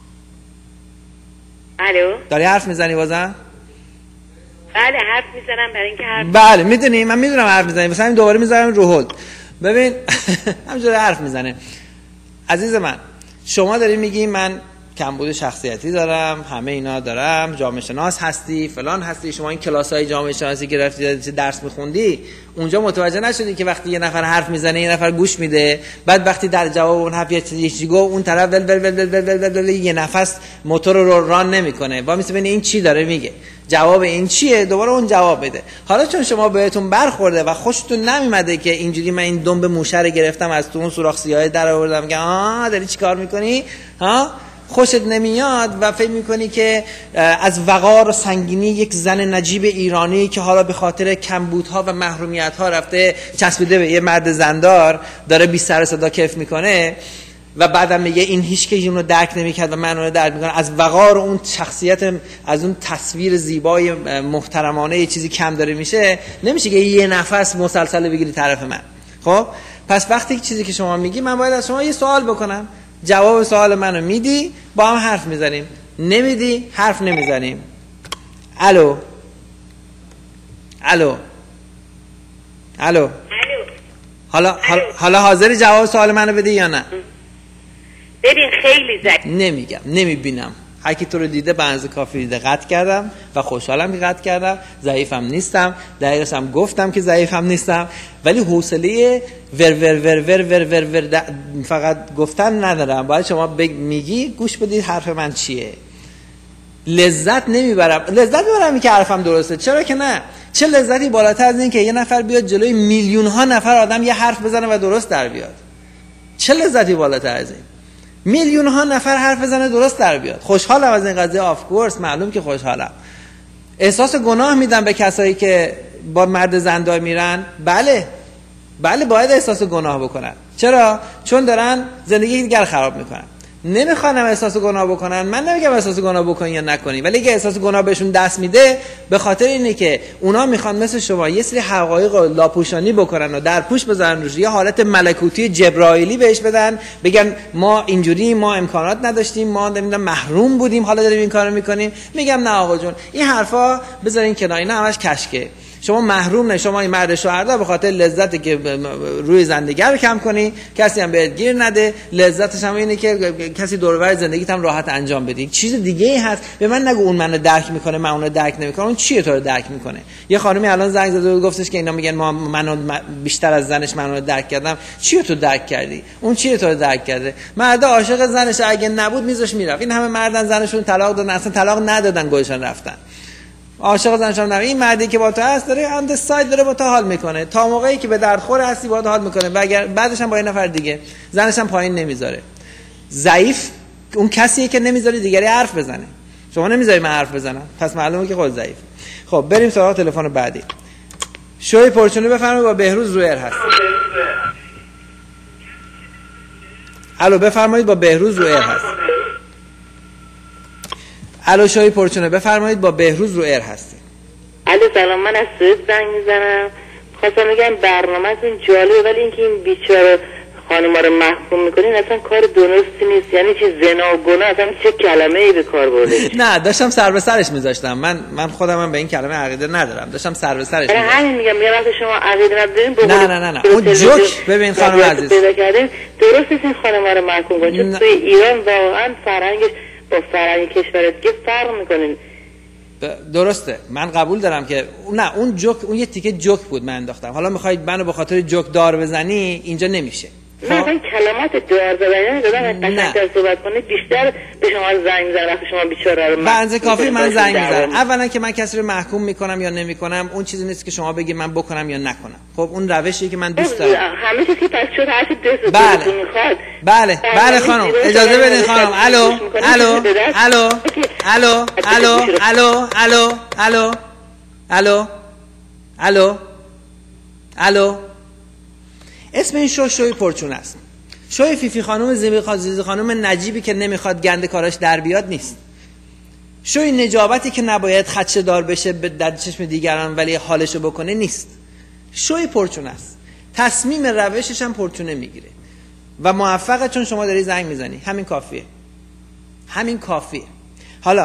الو داری حرف میزنی بازم؟ بله حرف میزنم برای اینکه حرف بله میدونی من میدونم حرف میزنی، مثلا این دوباره میذارم رو هولد. ببین همینجوری حرف میزنه. عزیز من شما داری میگی من کمبود شخصیتی دارم، همه اینا دارم، جامعه شناس هستی، فلان هستی، شما این کلاس‌های جامعه شناسی که رفتی درس میخوندی اونجا متوجه نشدی که وقتی یه نفر حرف میزنه یه نفر گوش میده، بعد وقتی در جواب اون حرف یه چیزی گفت اون طرف ول ول ول ول ول ول ول یه نفس موتور رو ران نمیکنه، با میسه ببین این چی داره میگه، جواب این چیه، دوباره اون جواب بده. حالا چون شما بهتون برخورده و خوشتون نمیمده که اینجوری من این دنب موشه رو گرفتم از تو اون سوراخ سیاه در آوردم که آ داری چیکار میکنی ها، خوشت نمیاد و فکر میکنی که از وقار و سنگینی یک زن نجیب ایرانی که حالا به خاطر کمبودها و محرومیت‌ها رفته چسبیده به یه مرد زندار داره بی سر صدا کیف میکنه و بعدم میگه این هیچ که اونو درک نمیکرد و من اونو درک میکنم، از وقار اون شخصیت، از اون تصویر زیبای محترمانه یه چیزی کم داره میشه، نمیشه که یه نفس مسلسل بگیری طرف من. خب پس وقتی چیزی که شما میگی من باید از شما یه سوال بکنم، جواب سوال منو میدی با هم حرف میزنیم، نمیدی حرف نمیزنیم. الو الو الو حالا حالا حاضری جواب سوال منو بدی یا نه؟ ببین خیلی ضعیف نمیگم، نمیبینم، هر کی تو رو دیده به اندازه کافی دیده، قطع کردم و خوشحالم که قطع کردم. ضعیفم نیستم، دقیقاً هم گفتم که ضعیفم نیستم، ولی حوصله ور ور ور ور ور ور, ور فقط گفتن ندارم. باید شما بگ... میگی گوش بدید حرف من چیه. لذت نمیبرم، لذت میبرم که حرفم درسته، چرا که نه. چه لذتی بالاتر از این که یه نفر بیاد جلوی میلیون ها نفر آدم یه حرف بزنه و درست در بیاد؟ چه لذتی بالاتر از این؟ میلیون ها نفر حرف بزنه درست در بیاد. خوشحالم از این قضیه، آف کورس معلوم که خوشحالم. احساس گناه میدم به کسایی که با مرد زندار میرن؟ بله بله باید احساس گناه بکنن. چرا؟ چون دارن زندگی دیگر خراب میکنن. نمیخوانم احساس گناه بکنن، من نمیگم احساس گناه بکنی یا نکنی، ولی اگه احساس گناه بهشون دست میده به خاطر اینه که اونا میخوان مثل شما یه سری حقایق رو لاپوشانی بکنن و در پوش بزنن روش، یه حالت ملکوتی جبرائیلی بهش بدن، بگن ما اینجوری، ما امکانات نداشتیم، ما نمیدونم محروم بودیم، حالا داریم این کارو میکنیم. میگم نه آقا جون، این حرفا بذارین کنار، اینا همش کشکه. شما محروم نه، شما این مرد شوهردار به خاطر لذتی که روی زندگی رو کم کنی، کسی هم بهت گیر نده، لذتش هم اینه که کسی دور و بر زندگیت هم راحت انجام بدی. چیز دیگه ای هست، به من نگو اون منو درک میکنه من اونو درک نمیکنم. اون چیه تو رو درک میکنه؟ یه خانمی الان زنگ زده و گفتش که اینا میگن ما منو بیشتر از زنش منو درک کردم. چیه تو درک کردی؟ اون چیه تو رو درک کرده؟ مرد عاشق زنش اگه نبود میذاش میرفت. این همه مردن زنشون طلاق دادن، اصلا طلاق ندادن، گلشن رفتن. عاشق زنشون نمی. این مردی که با تو هست داره اند ساید داره با تو حال میکنه، تا موقعی که به درد خور هستی با تو حال میکنه و اگر بعدش هم با یه نفر دیگه، زنش هم پایین نمیذاره. ضعیف اون کسیه که نمیذاره دیگری حرف بزنه. شما نمیذاری من حرف بزنم، پس معلومه که خود ضعیف. خب بریم سراغ تلفن بعدی. شوی پرچونه بفرمایید، با بهروز رویر هست. الو بفرمایید، با بهروز رویر هست. الو شوی پرچونه بفرمایید، با بهروز رو ایر هستی. الو سلام، من از سوئد زنگ میزنم. خواستم بگم برنامه‌تون جالبه، ولی اینکه این بیچاره خانم‌ها رو محکوم میکنین اصلا کار درستی نیست. یعنی چه زنا و گناه، اصلا چه کلمه‌ای به کار برده. نه داشتم سر به سرش میذاشتم. من من خودم هم به این کلمه عقیده ندارم، داشتم سر به سرش میذاشتم. همین میگم، یه وقت شما عقیده ندارین به نه نه نه نه اون جوک. ببین خانم عزیز، پیدا کردین درست نیست این خانم‌ها رو محکوم کنین، چون توی ایران واقعا فرهنگش با فرهنگ کشور دیگه فرق میکنین. درسته، من قبول دارم که نه اون جوک، اون یه تیکه جوک بود من انداختم. حالا میخواید منو به خاطر جوک دار بزنی، اینجا نمیشه. نه این کلمات دار زدن دادن قشنگ‌تر صحبت کنید، بیشتر به شما زنگ میزنه وقتی شما بیچاره رو بنز کافی من زنگ میزنم. اولا که من کسی رو محکوم میکنم یا نمیکنم، اون چیزی نیست که شما بگید من بکنم یا نکنم. خب اون روشیه که من دوست دارم. همه چیزی که پس شد هر چی دلتون بله. میخواد. بله بله خانم اجازه بدین خانم. الو الو الو الو الو الو الو الو الو الو الو اسم این شو شوی پرچون است. شوی فیفی خانم زیزی خانم نجیبی که نمیخواد گنده کاراش در بیاد نیست. شوی نجابتی که نباید خدشه دار بشه در چشم دیگران ولی حالشو بکنه نیست. شوی پرچون است. تصمیم روشش هم پرچونه میگیره و موفقه، چون شما داری زنگ میزنی. همین کافیه. همین کافیه. حالا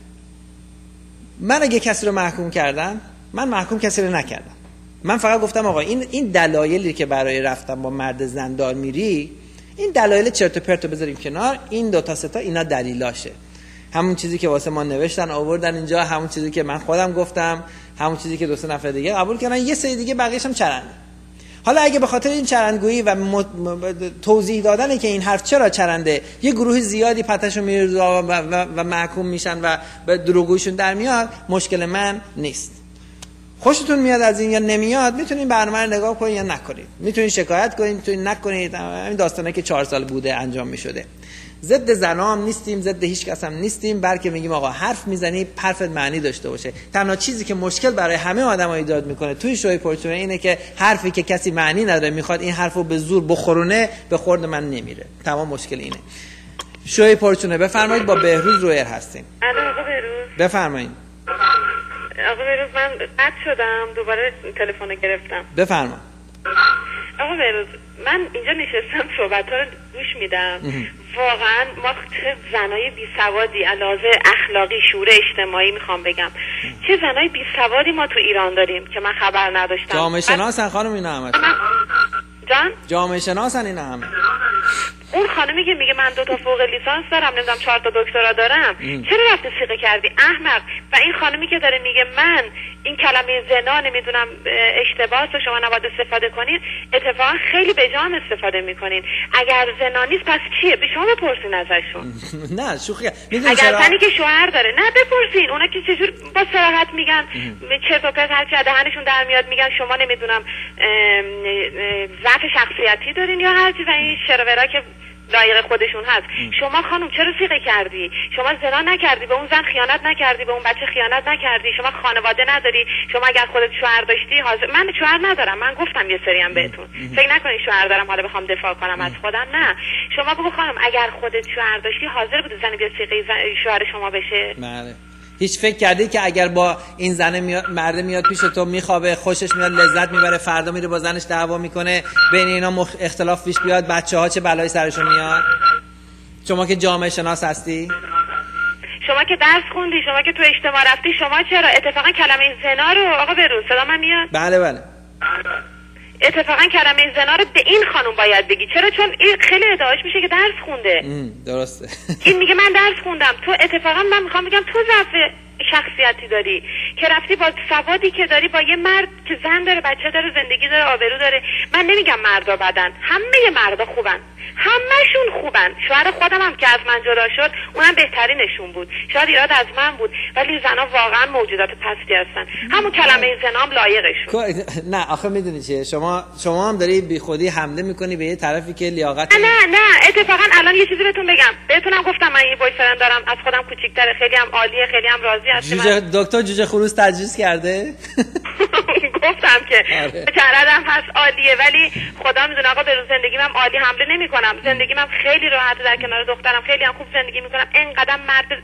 من اگه کسی رو محکوم کردم، من محکوم کسی رو نکردم. من فقط گفتم آقا این این دلایلی که برای رفتن با مرد زندار میری، این دلایل چرت و پرتو بذاریم کنار. این دو تا سه تا اینا دلیلاشه. همون چیزی که واسه ما نوشتن آوردن اینجا، همون چیزی که من خودم گفتم، همون چیزی که دو سه نفر دیگه قبول کردن، یه سری دیگه بقیه‌ش هم چرنده. حالا اگه به خاطر این چرندگویی و م... توضیح دادن که این حرف چرا چرنده یه گروه زیادی پتشو میریزه و, و, و محکوم میشن و به دروغگویشون در میاد، مشکل من نیست. خوشتون میاد از این یا نمیاد، میتونین برنامه رو نگاه کنین یا نکنید، میتونین شکایت کنین، میتونین نکنید. این داستانه که چهار سال بوده انجام میشده. ضد زنام نیستیم، ضد هیچ کس هم نیستیم، بلکه میگیم آقا حرف میزنی حرفت معنی داشته باشه. تنها چیزی که مشکل برای همه آدم‌ها ایجاد میکنه توی شوی پرچونه اینه که حرفی که کسی معنی نداره میخواد این حرفو به زور بخورونه، به خورد من نمیره. تمام مشکل اینه. شوی پرچونه بفرمایید. با بهروز رویر هستیم. الو آقا بهروز بفرمایید. آقا بهروز من قطع شدم، دوباره تلفن گرفتم. بفرما. آقا بهروز من اینجا نشستم صحبت ها رو گوش میدم. واقعا ما چه زنای بی سوادی علاوه اخلاقی شعور اجتماعی میخوام بگم، چه زنای بی سوادی ما تو ایران داریم که من خبر نداشتم. جامعه شناسن خانم اینا همه. جان؟ جامعه شناسن اینا همه. اون خانمی که میگه من دو تا فوق لیسانس دارم، نمیدونم چهار تا دکترا دارم، ام. چرا رفتی سیغه کردی احمق؟ و این خانمی که داره میگه من این کلمه زنا نمیدونم اشتباهه و شما نباید استفاده کنین، اتفاقا خیلی بجام استفاده میکنین. اگر زنا نیست پس چیه؟ به شما بپرسین ازشون. نه شوخی. اگر زنی که شوهر داره، نه بپرسین اونا که چجور با صراحت میگن چرت و پرت هر چی دهنشون در میاد میگن شما نمیدونم ضعف شخصیتی دارین یا هر چیز این شروورا که لایق خودشون هست. ام. شما خانم چرا سیغه کردی؟ شما زنا نکردی، به اون زن خیانت نکردی، به اون بچه خیانت نکردی، شما خانواده نداری. شما اگر خودت شوهر داشتی حاضر... من شوهر ندارم، من گفتم یه سری هم بهتون. ام. فکر نکنید شوهر دارم حالا بخوام دفاع کنم ام. از خودم. نه، شما بگو خانم اگر خودت شوهر داشتی حاضر بودی زن بیا سیغه زن... شوهر شما بشه؟ بله. هیچ فکر کردی که اگر با این زنه میاد مرد میاد پیش تو میخوابه، خوشش میاد، لذت میبره، فردا میره با زنش دعوا میکنه، بین اینا مخ... اختلاف پیش بیاد، بچه‌ها چه بلایی سرشون میاد؟ شما که جامعه شناس هستی، شما که درس خوندی، شما که تو اجتماع رفتی، شما چرا اتفاقا کلمه زنا رو آقا بروز صدا من میاد؟ بله بله. اتفاقا کلمه زنا رو به این خانم باید بگی. چرا؟ چون این خیلی ادعاش میشه که درس خونده. درسته. این میگه من درس خوندم. تو اتفاقا من میخوام بگم تو ضعف شخصیتی داری که رفتی با سوادی که داری با یه مرد که زن داره، بچه داره، زندگی داره، آبرو داره. من نمیگم مردا بدن، همه مردا خوبن، همه‌شون خوبن. شوهر خودم هم که از من جدا شد اونم بهترینشون بود. شاید ایراد از من بود، ولی زنا واقعا موجودات پستی هستن. همون کلمه زنام لایقشون. نه آخه میدونی چیه، شما شما هم داری بی خودی حمله میکنی به یه طرفی که لیاقت. نه نه اتفاقا الان یه چیزی بهتون بگم. بهتونم گفتم من یه بویفرند دارم، از خودم کوچیک‌تره، خیلی هم عالیه، خیلی هم راضی هستم. جوجه دکتر جوجه خروس تجویز کرده. گفتم که چرادم هست عالیه، ولی خدا میدونه آقا به زندگیم هم عالی حمله نمی‌کنم. زندگیم هم خیلی راحته، در کنار دخترم خیلی هم خوب زندگی می‌کنم. اینقدر مرد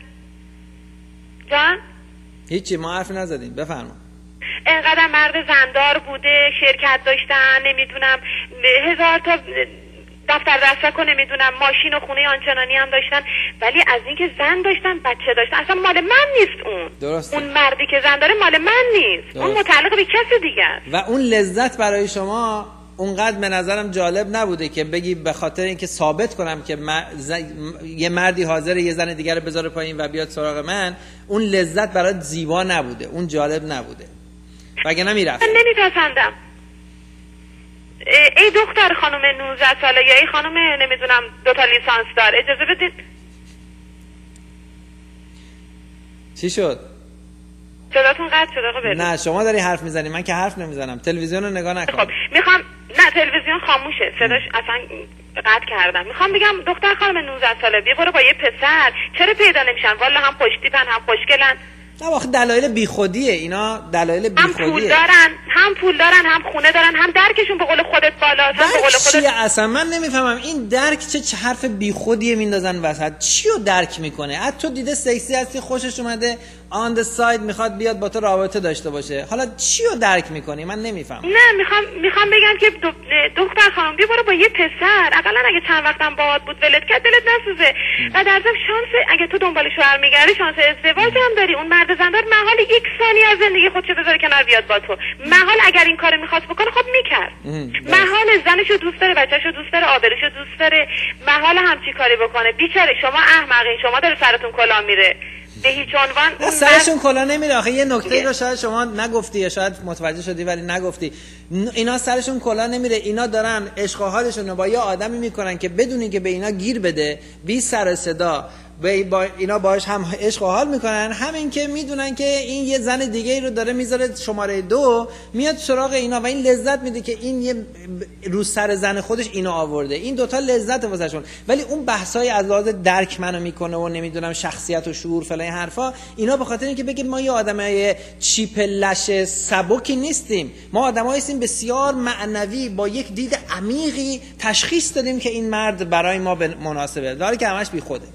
جان هیچی ما حرف نزدیم، بفرما. اینقدر مرد زندار بوده، شرکت داشتن، نمیدونم هزار تا دفتر دستک و نمیدونم ماشین و خونه آنچنانی هم داشتن، ولی از اینکه زن داشتن، بچه داشتن، اصلا مال من نیست اون. درسته. اون مردی که زن داره مال من نیست. درسته. اون متعلق به کسی دیگه است. و اون لذت برای شما اونقدر به نظرم جالب نبوده که بگی به خاطر اینکه ثابت کنم که من ز... یه مردی حاضر یه زن دیگر رو بذاره پایین و بیاد سراغ من، اون لذت برات زیبا نبوده، اون جالب نبوده، وگرنه میرفت. من نمیپسندم. ای دختر خانم نوزده ساله یا ای خانم نمیدونم دو تا لیسانس دار، اجازه بدید چی شد؟ صداتون قطع شد آقا بهروز. نه شما داری حرف میزنی، من که حرف نمیزنم. تلویزیون رو نگاه نکن. خب میخوام، نه تلویزیون خاموشه، صداش اصلا قطع کردم. میخوام بگم دختر خانم نوزده ساله بیا برو با یه پسر، چرا پیدا نمیشن؟ والا هم خوشتیپن هم خوشگلن. نه واخه دلایل بیخودیه اینا، دلایل بیخودیه. هم پول دارن، هم پول دارن، هم خونه دارن، هم درکشون به قول خودت بالاست، هم به قول خودت. چیه اصلا من نمیفهمم این درک چه, چه حرف بیخودیه میندازن وسط. چیو درک میکنه؟ حتی تو دیده سکسی هستی، خوشش اومده، آن د ساید میخواد بیاد با تو رابطه داشته باشه، حالا چیو درک میکنی؟ من نمیفهمم. نه میخوام میخوام بگم که دختر خانم بیا برو با یه پسر، حداقل اگه چند وقتم باهات بود ولت کرد دلت نسوزه. و در ضمن شانس اگه تو دنبال شوهر میگردی شانس ازدواج هم داری. اون مرد زندار محال یک ثانیه از زندگی خودشو بذاره کنار بیاد با تو. محال اگر این کارو میخواست بکنه خب میکرد. محال زنشو دوست داره، بچه‌شو دوست داره، آبروشو دوست داره، محال همچی کاری بکنه. بیچاره شما احمقین، شما داره سرتون کلاه میره. به هیچ عنوان سرشون کلا نمیره. آخه یه نکته رو شاید شما نگفتی یا شاید متوجه شدی ولی نگفتی. اینا سرشون کلا نمیره، اینا دارن عشق و حالشون رو با یه آدمی میکنن که بدونی که به اینا گیر بده، بی سر صدا با اینا باش هم عشق و حال میکنن، همین که میدونن که این یه زن دیگه ای رو داره میذاره شماره دو، میاد سراغ اینا و این لذت میده که این یه رو سر زن خودش اینو آورده. این دوتا لذت واسهشون. ولی اون بحثای از لحاظ درک منو میکنه و نمیدونم شخصیت و شعور فلان حرفا، اینا به خاطر اینکه بگیم ما یه آدمای چیپ لش سبکی نیستیم، ما آدمایی هستیم بسیار معنوی با یک دید عمیقی تشخیص دادیم که این مرد برای ما مناسبه، داره که همش بیخوده.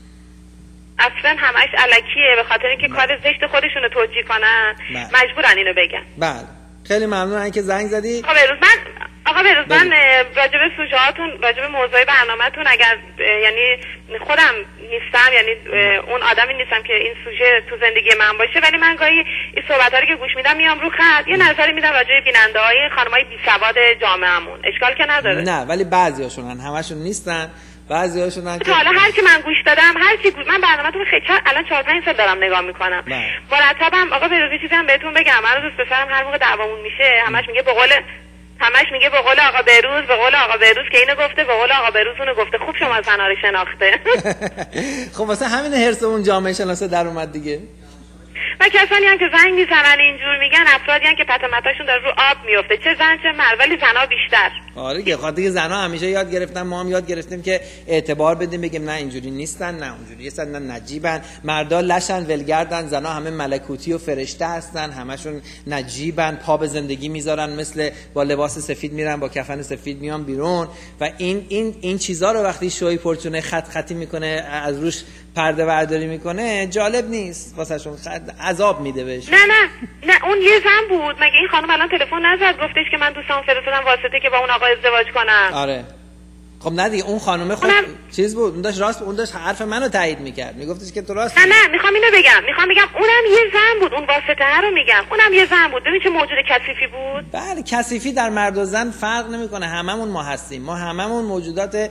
اصلا همش الکیه، به خاطر اینکه کار زشت خودشون رو توجیه کنن مجبورن اینو بگن. بله خیلی ممنونم که زنگ زدی. آقا بهروز من آقا بهروز من راجب سوژه‌هاتون، راجب موضوع برنامه‌تون اگر یعنی خودم نیستم، یعنی اون آدمی نیستم که این سوژه تو زندگی من باشه، ولی من گاهی این صحبت‌ها رو که گوش میدم میام رو خط یه نظری میدم راجع به بیننده‌های خانم‌های بی‌سواد جامعهمون. اشکال که نداره. نه ولی بعضیاشونن، همشون نیستن. بعضیاشون که حالا هر کی من گوش دادم، هر کی گوش... من برنامه‌تون خیلی الان چهار پنج سال دارم نگاه میکنم. مرتبم آقا بهروز چیزی هم بهتون بگم، من دوست پسرم هر موقع دعوامون میشه همش میگه به قول همش میگه به قول آقا بهروز، به قول آقا بهروز که اینو گفته، به قول آقا بهروز اونو گفته. خوب شما زنا رو شناخته. خب واسه همین هرس اون جامعه شناسه در اومد دیگه. و کسانی هم که زنگ میزنن اینجور میگن افرادی هم که پتمتاشون داره رو آب میفته، چه زن چه مرد، ولی زنا بیشتر. آره دیگه، خاطر که زنا همیشه یاد گرفتن، ما هم یاد گرفتیم که اعتبار بدیم، بگیم نه اینجوری نیستن، نه اونجوری هستن، نه نجیبن. مردا لشن ولگردن، زنا همه ملکوتی و فرشته هستن، همشون نجیبن، پا به زندگی میذارن، مثل با لباس سفید میرن، با کفن سفید میان بیرون. و این این این چیزا رو وقتی شوی پرچونه خط خطی میکنه، از روش پرده برداری میکنه، جالب نیست واسهشون، عذاب میده بهش. نه نه نه اون یه زن بود. مگه این خانم الان تلفن نزد گفتش که من دوستام فرستادم واسطه که با اون آقا ازدواج کنم؟ آره خب نه دیگه، اون خانومه خب چیز بود، اون داشت راست، اون داشت حرف منو تایید میکرد، میگفتش که تو راست. نه نه میخوام اینو بگم، میخوام بگم اونم یه زن بود، اون واسطه رو میگم، اونم یه زن بود. ببین چه موجود کثیفی بود. بله کثیفی در مرد و زن فرق نمیکنه، هممون ما هستیم، ما هممون موجودات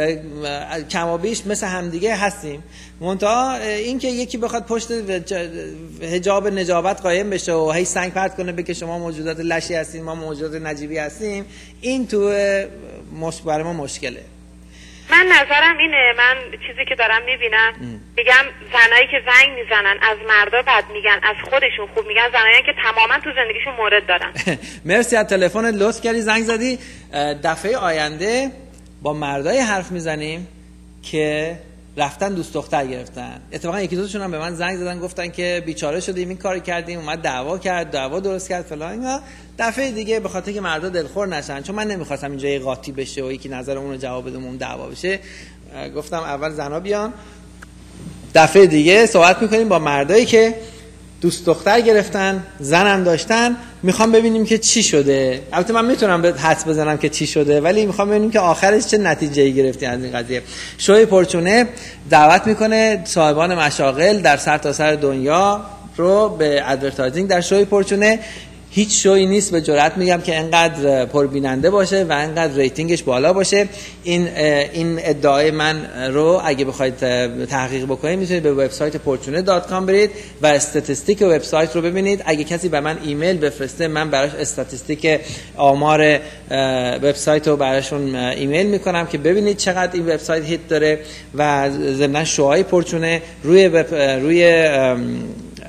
کم و بیش مثل همدیگه هستیم. منتها این که یکی بخواد پشت حجاب نجابت قایم بشه و هی سنگ پرت کنه بگه شما موجودات لشی هستین، ما موجودات نجیبی هستیم، این تو برای ما مشکله. من نظرم اینه، من چیزی که دارم میبینم میگم زنایی که زنگ میزنن از مردا بد میگن، از خودشون خوب میگن، زنایی که تماما تو زندگیشون مورد دارن. مرسی از تلفنت، لطف کردی زنگ زدی. دفعه آینده با مردای حرف میزنیم که رفتن دوست دختر گرفتن. اتفاقا یکی دوتاشون هم به من زنگ زدن گفتن که بیچاره شدیم این کارو کردیم، اومد دعوا کرد، دعوا درست کرد فلان اینا. دفعه دیگه به خاطر که مردا دلخور نشن، چون من نمیخواستم اینجا یه قاطی بشه و یکی نظر اون رو جواب بده اون دعوا بشه، گفتم اول زنا بیان، دفعه دیگه صحبت میکنیم با مردایی که دوست دختر گرفتن، زنم داشتن، میخوام ببینیم که چی شده. البته من میتونم به حدس بزنم که چی شده، ولی میخوام ببینیم که آخرش چه نتیجه‌ای گرفتی از این قضیه. شوی پرچونه دعوت میکنه صاحبان مشاغل در سرتاسر دنیا رو به ادورتایزینگ در شوی پرچونه. هیچ شوی نیست به جرئت میگم که انقدر پربیننده باشه و انقدر ریتینگش بالا باشه. این این ادعای من رو اگه بخواید تحقیق بکنید میتونید به وبسایت پورچونه دات کام برید و استاتستیک وبسایت رو ببینید. اگه کسی به من ایمیل بفرسته من براش استاتستیک آمار وبسایت رو براشون ایمیل میکنم که ببینید چقدر این وبسایت هیت داره و ضمن شوهای پورچونه روی روی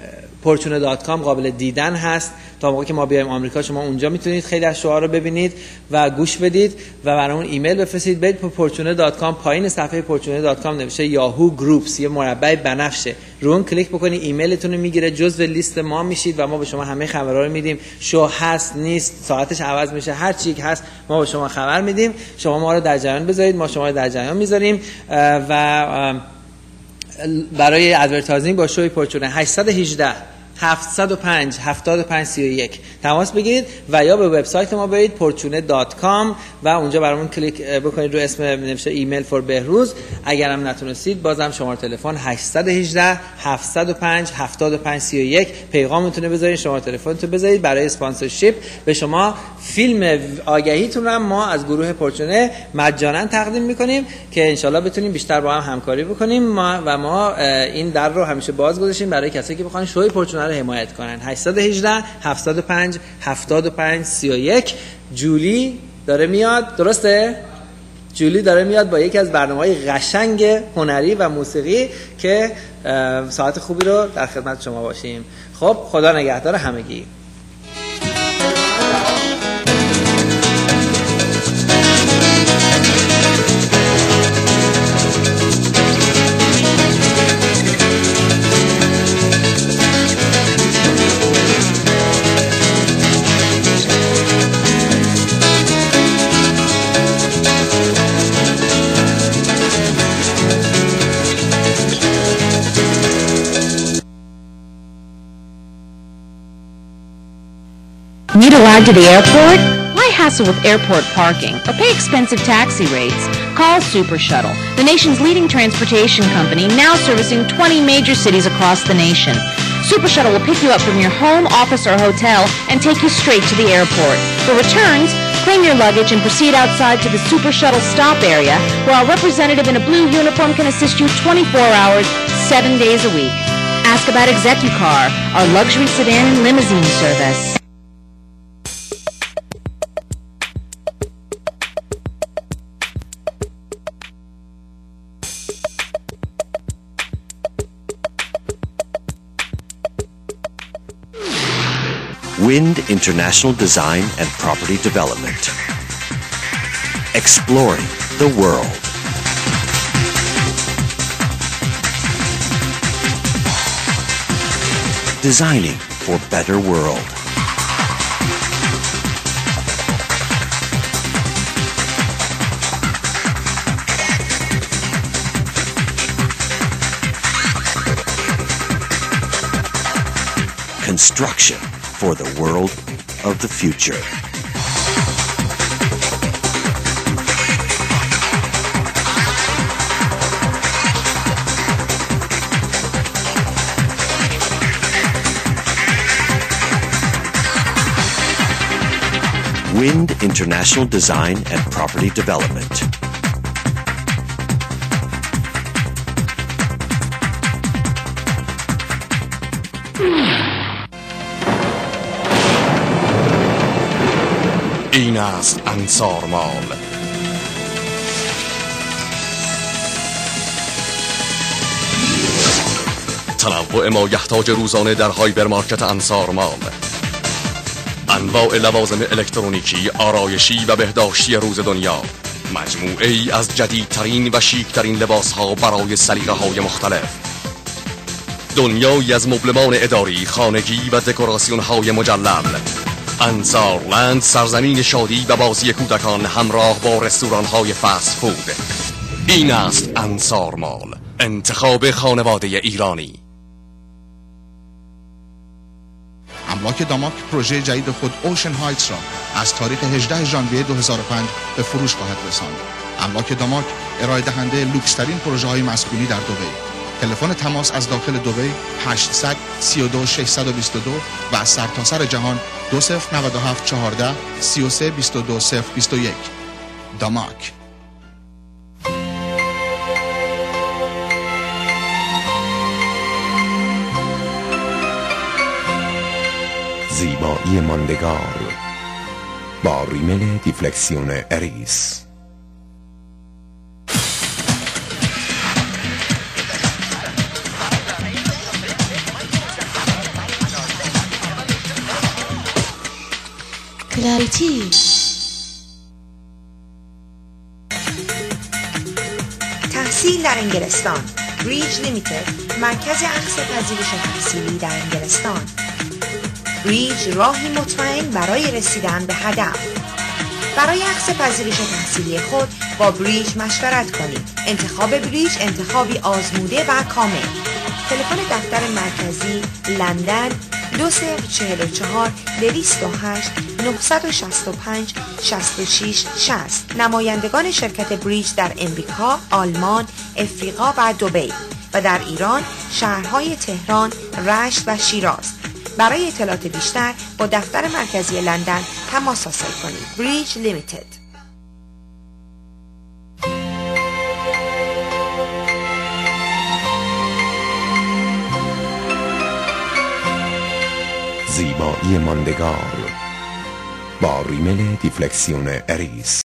پورچونه دات کام قابل دیدن هست. تا موقعی که ما بیایم آمریکا شما اونجا میتونید خیلی از شوها رو ببینید و گوش بدید و برامون ایمیل بفرستید. برید به پورچونه دات کام، پایین صفحه پورچونه دات کام نوشته یاهو گروپس، یه مربع بنفشه، رو اون کلیک بکنید ایمیلتون رو میگیره، جزو لیست ما میشید و ما به شما همه خبرها رو میدیم. شو هست نیست، ساعتش عوض میشه، هر چی که هست ما به شما خبر میدیم. شما ما رو در جریان بذارید، ما شما رو در جریان میذاریم. و برای ادورتایزینگ با شوی پورچونه هشت یک هشت هفت صفر پنج هفت پنج سه یک تماس بگیرید و یا به وبسایت ما برید پورچونه دات کام و اونجا برامون کلیک بکنید رو اسم نوشته ایمیل فور بهروز. اگر هم نتونستید بازم شماره تلفن هشت یک هشت هفت صفر پنج هفت پنج سه یک پیغامتون بذارید، شماره تلفنتون بذارید. برای اسپانسرشیپ به شما فیلم آگهیتون رو ما از گروه پورچونه مجانا تقدیم میکنیم که انشالله بتونیم بیشتر با هم همکاری بکنیم. ما و ما این در رو همیشه باز گذاشتیم برای کسایی که بخوان شوی پورچونه رو حمایت کنن. هشت یک هشت هفت صفر پنج هفت پنج سه یک. جولی داره میاد، درسته؟ جولی داره میاد با یکی از برنامه‌های قشنگ هنری و موسیقی که ساعت خوبی رو در خدمت شما باشیم. خب خدا نگهدار همگی. Need a ride to the airport? Why hassle with airport parking or pay expensive taxi rates? Call Super Shuttle, the nation's leading transportation company, now servicing twenty major cities across the nation. Super Shuttle will pick you up from your home, office, or hotel and take you straight to the airport. For returns, claim your luggage and proceed outside to the Super Shuttle stop area, where our representative in a blue uniform can assist you twenty-four hours, seven days a week. Ask about ExecuCar, our luxury sedan and limousine service. Wind International Design and Property Development. Exploring the world. Designing for better world. Construction for the world of the future. Wind International Design and Property Development. این است انصار مال. تنوع ما یحتاج روزانه در هایپرمارکت انصار مال. انواع لوازم الکترونیکی، آرایشی و بهداشتی روز دنیا. مجموعه ای از جدیدترین و شیکترین لباس ها برای سلیقه های مختلف. دنیایی از مبلمان اداری، خانگی و دکوراسیون های مجلل. انصارلند، سرزمین شادی و بازی کودکان همراه با رستوران های فست فود. این است انصار مال، انتخاب خانواده ایرانی. املاک داماک پروژه جدید خود اوشن هایتس را از تاریخ هجدهم ژانویه دو هزار و پنج به فروش خواهد رساند. املاک داماک ارائه دهنده لوکس‌ترین پروژه های مسکونی در دبی. تلفن تماس از داخل دبی هشتصد سی و دو ششصد و بیست و دو و از سرتاسر جهان دو صفر نه هفت چهارده سی و سه بیست و دو صفر بیست و یک. داماک. زیبایی ماندگار با ریمل دیفلکسیون اریس. سینگولاریتی. تحصیل در انگلستان. بریج لیمیتد، مرکز اخذ پذیرش تحصیلی در انگلستان. بریج، راهی مطمئن برای رسیدن به هدف. برای اخذ پذیرش تحصیلی خود با بریج مشورت کنید. انتخاب بریج انتخابی آزموده و کامل. تلفن دفتر مرکزی لندن دو صفر چهل و چهار دویست و هشت نهصد و شصت و پنج شصت و شش شصت. نمایندگان شرکت بریج در امریکا، آلمان، افریقا و دبی و در ایران شهرهای تهران، رشت و شیراز. برای اطلاعات بیشتر با دفتر مرکزی لندن تماس حاصل کنید. بریج لیمیتد. زیبایی ماندگار با ریمل دیفلکسیون اریس.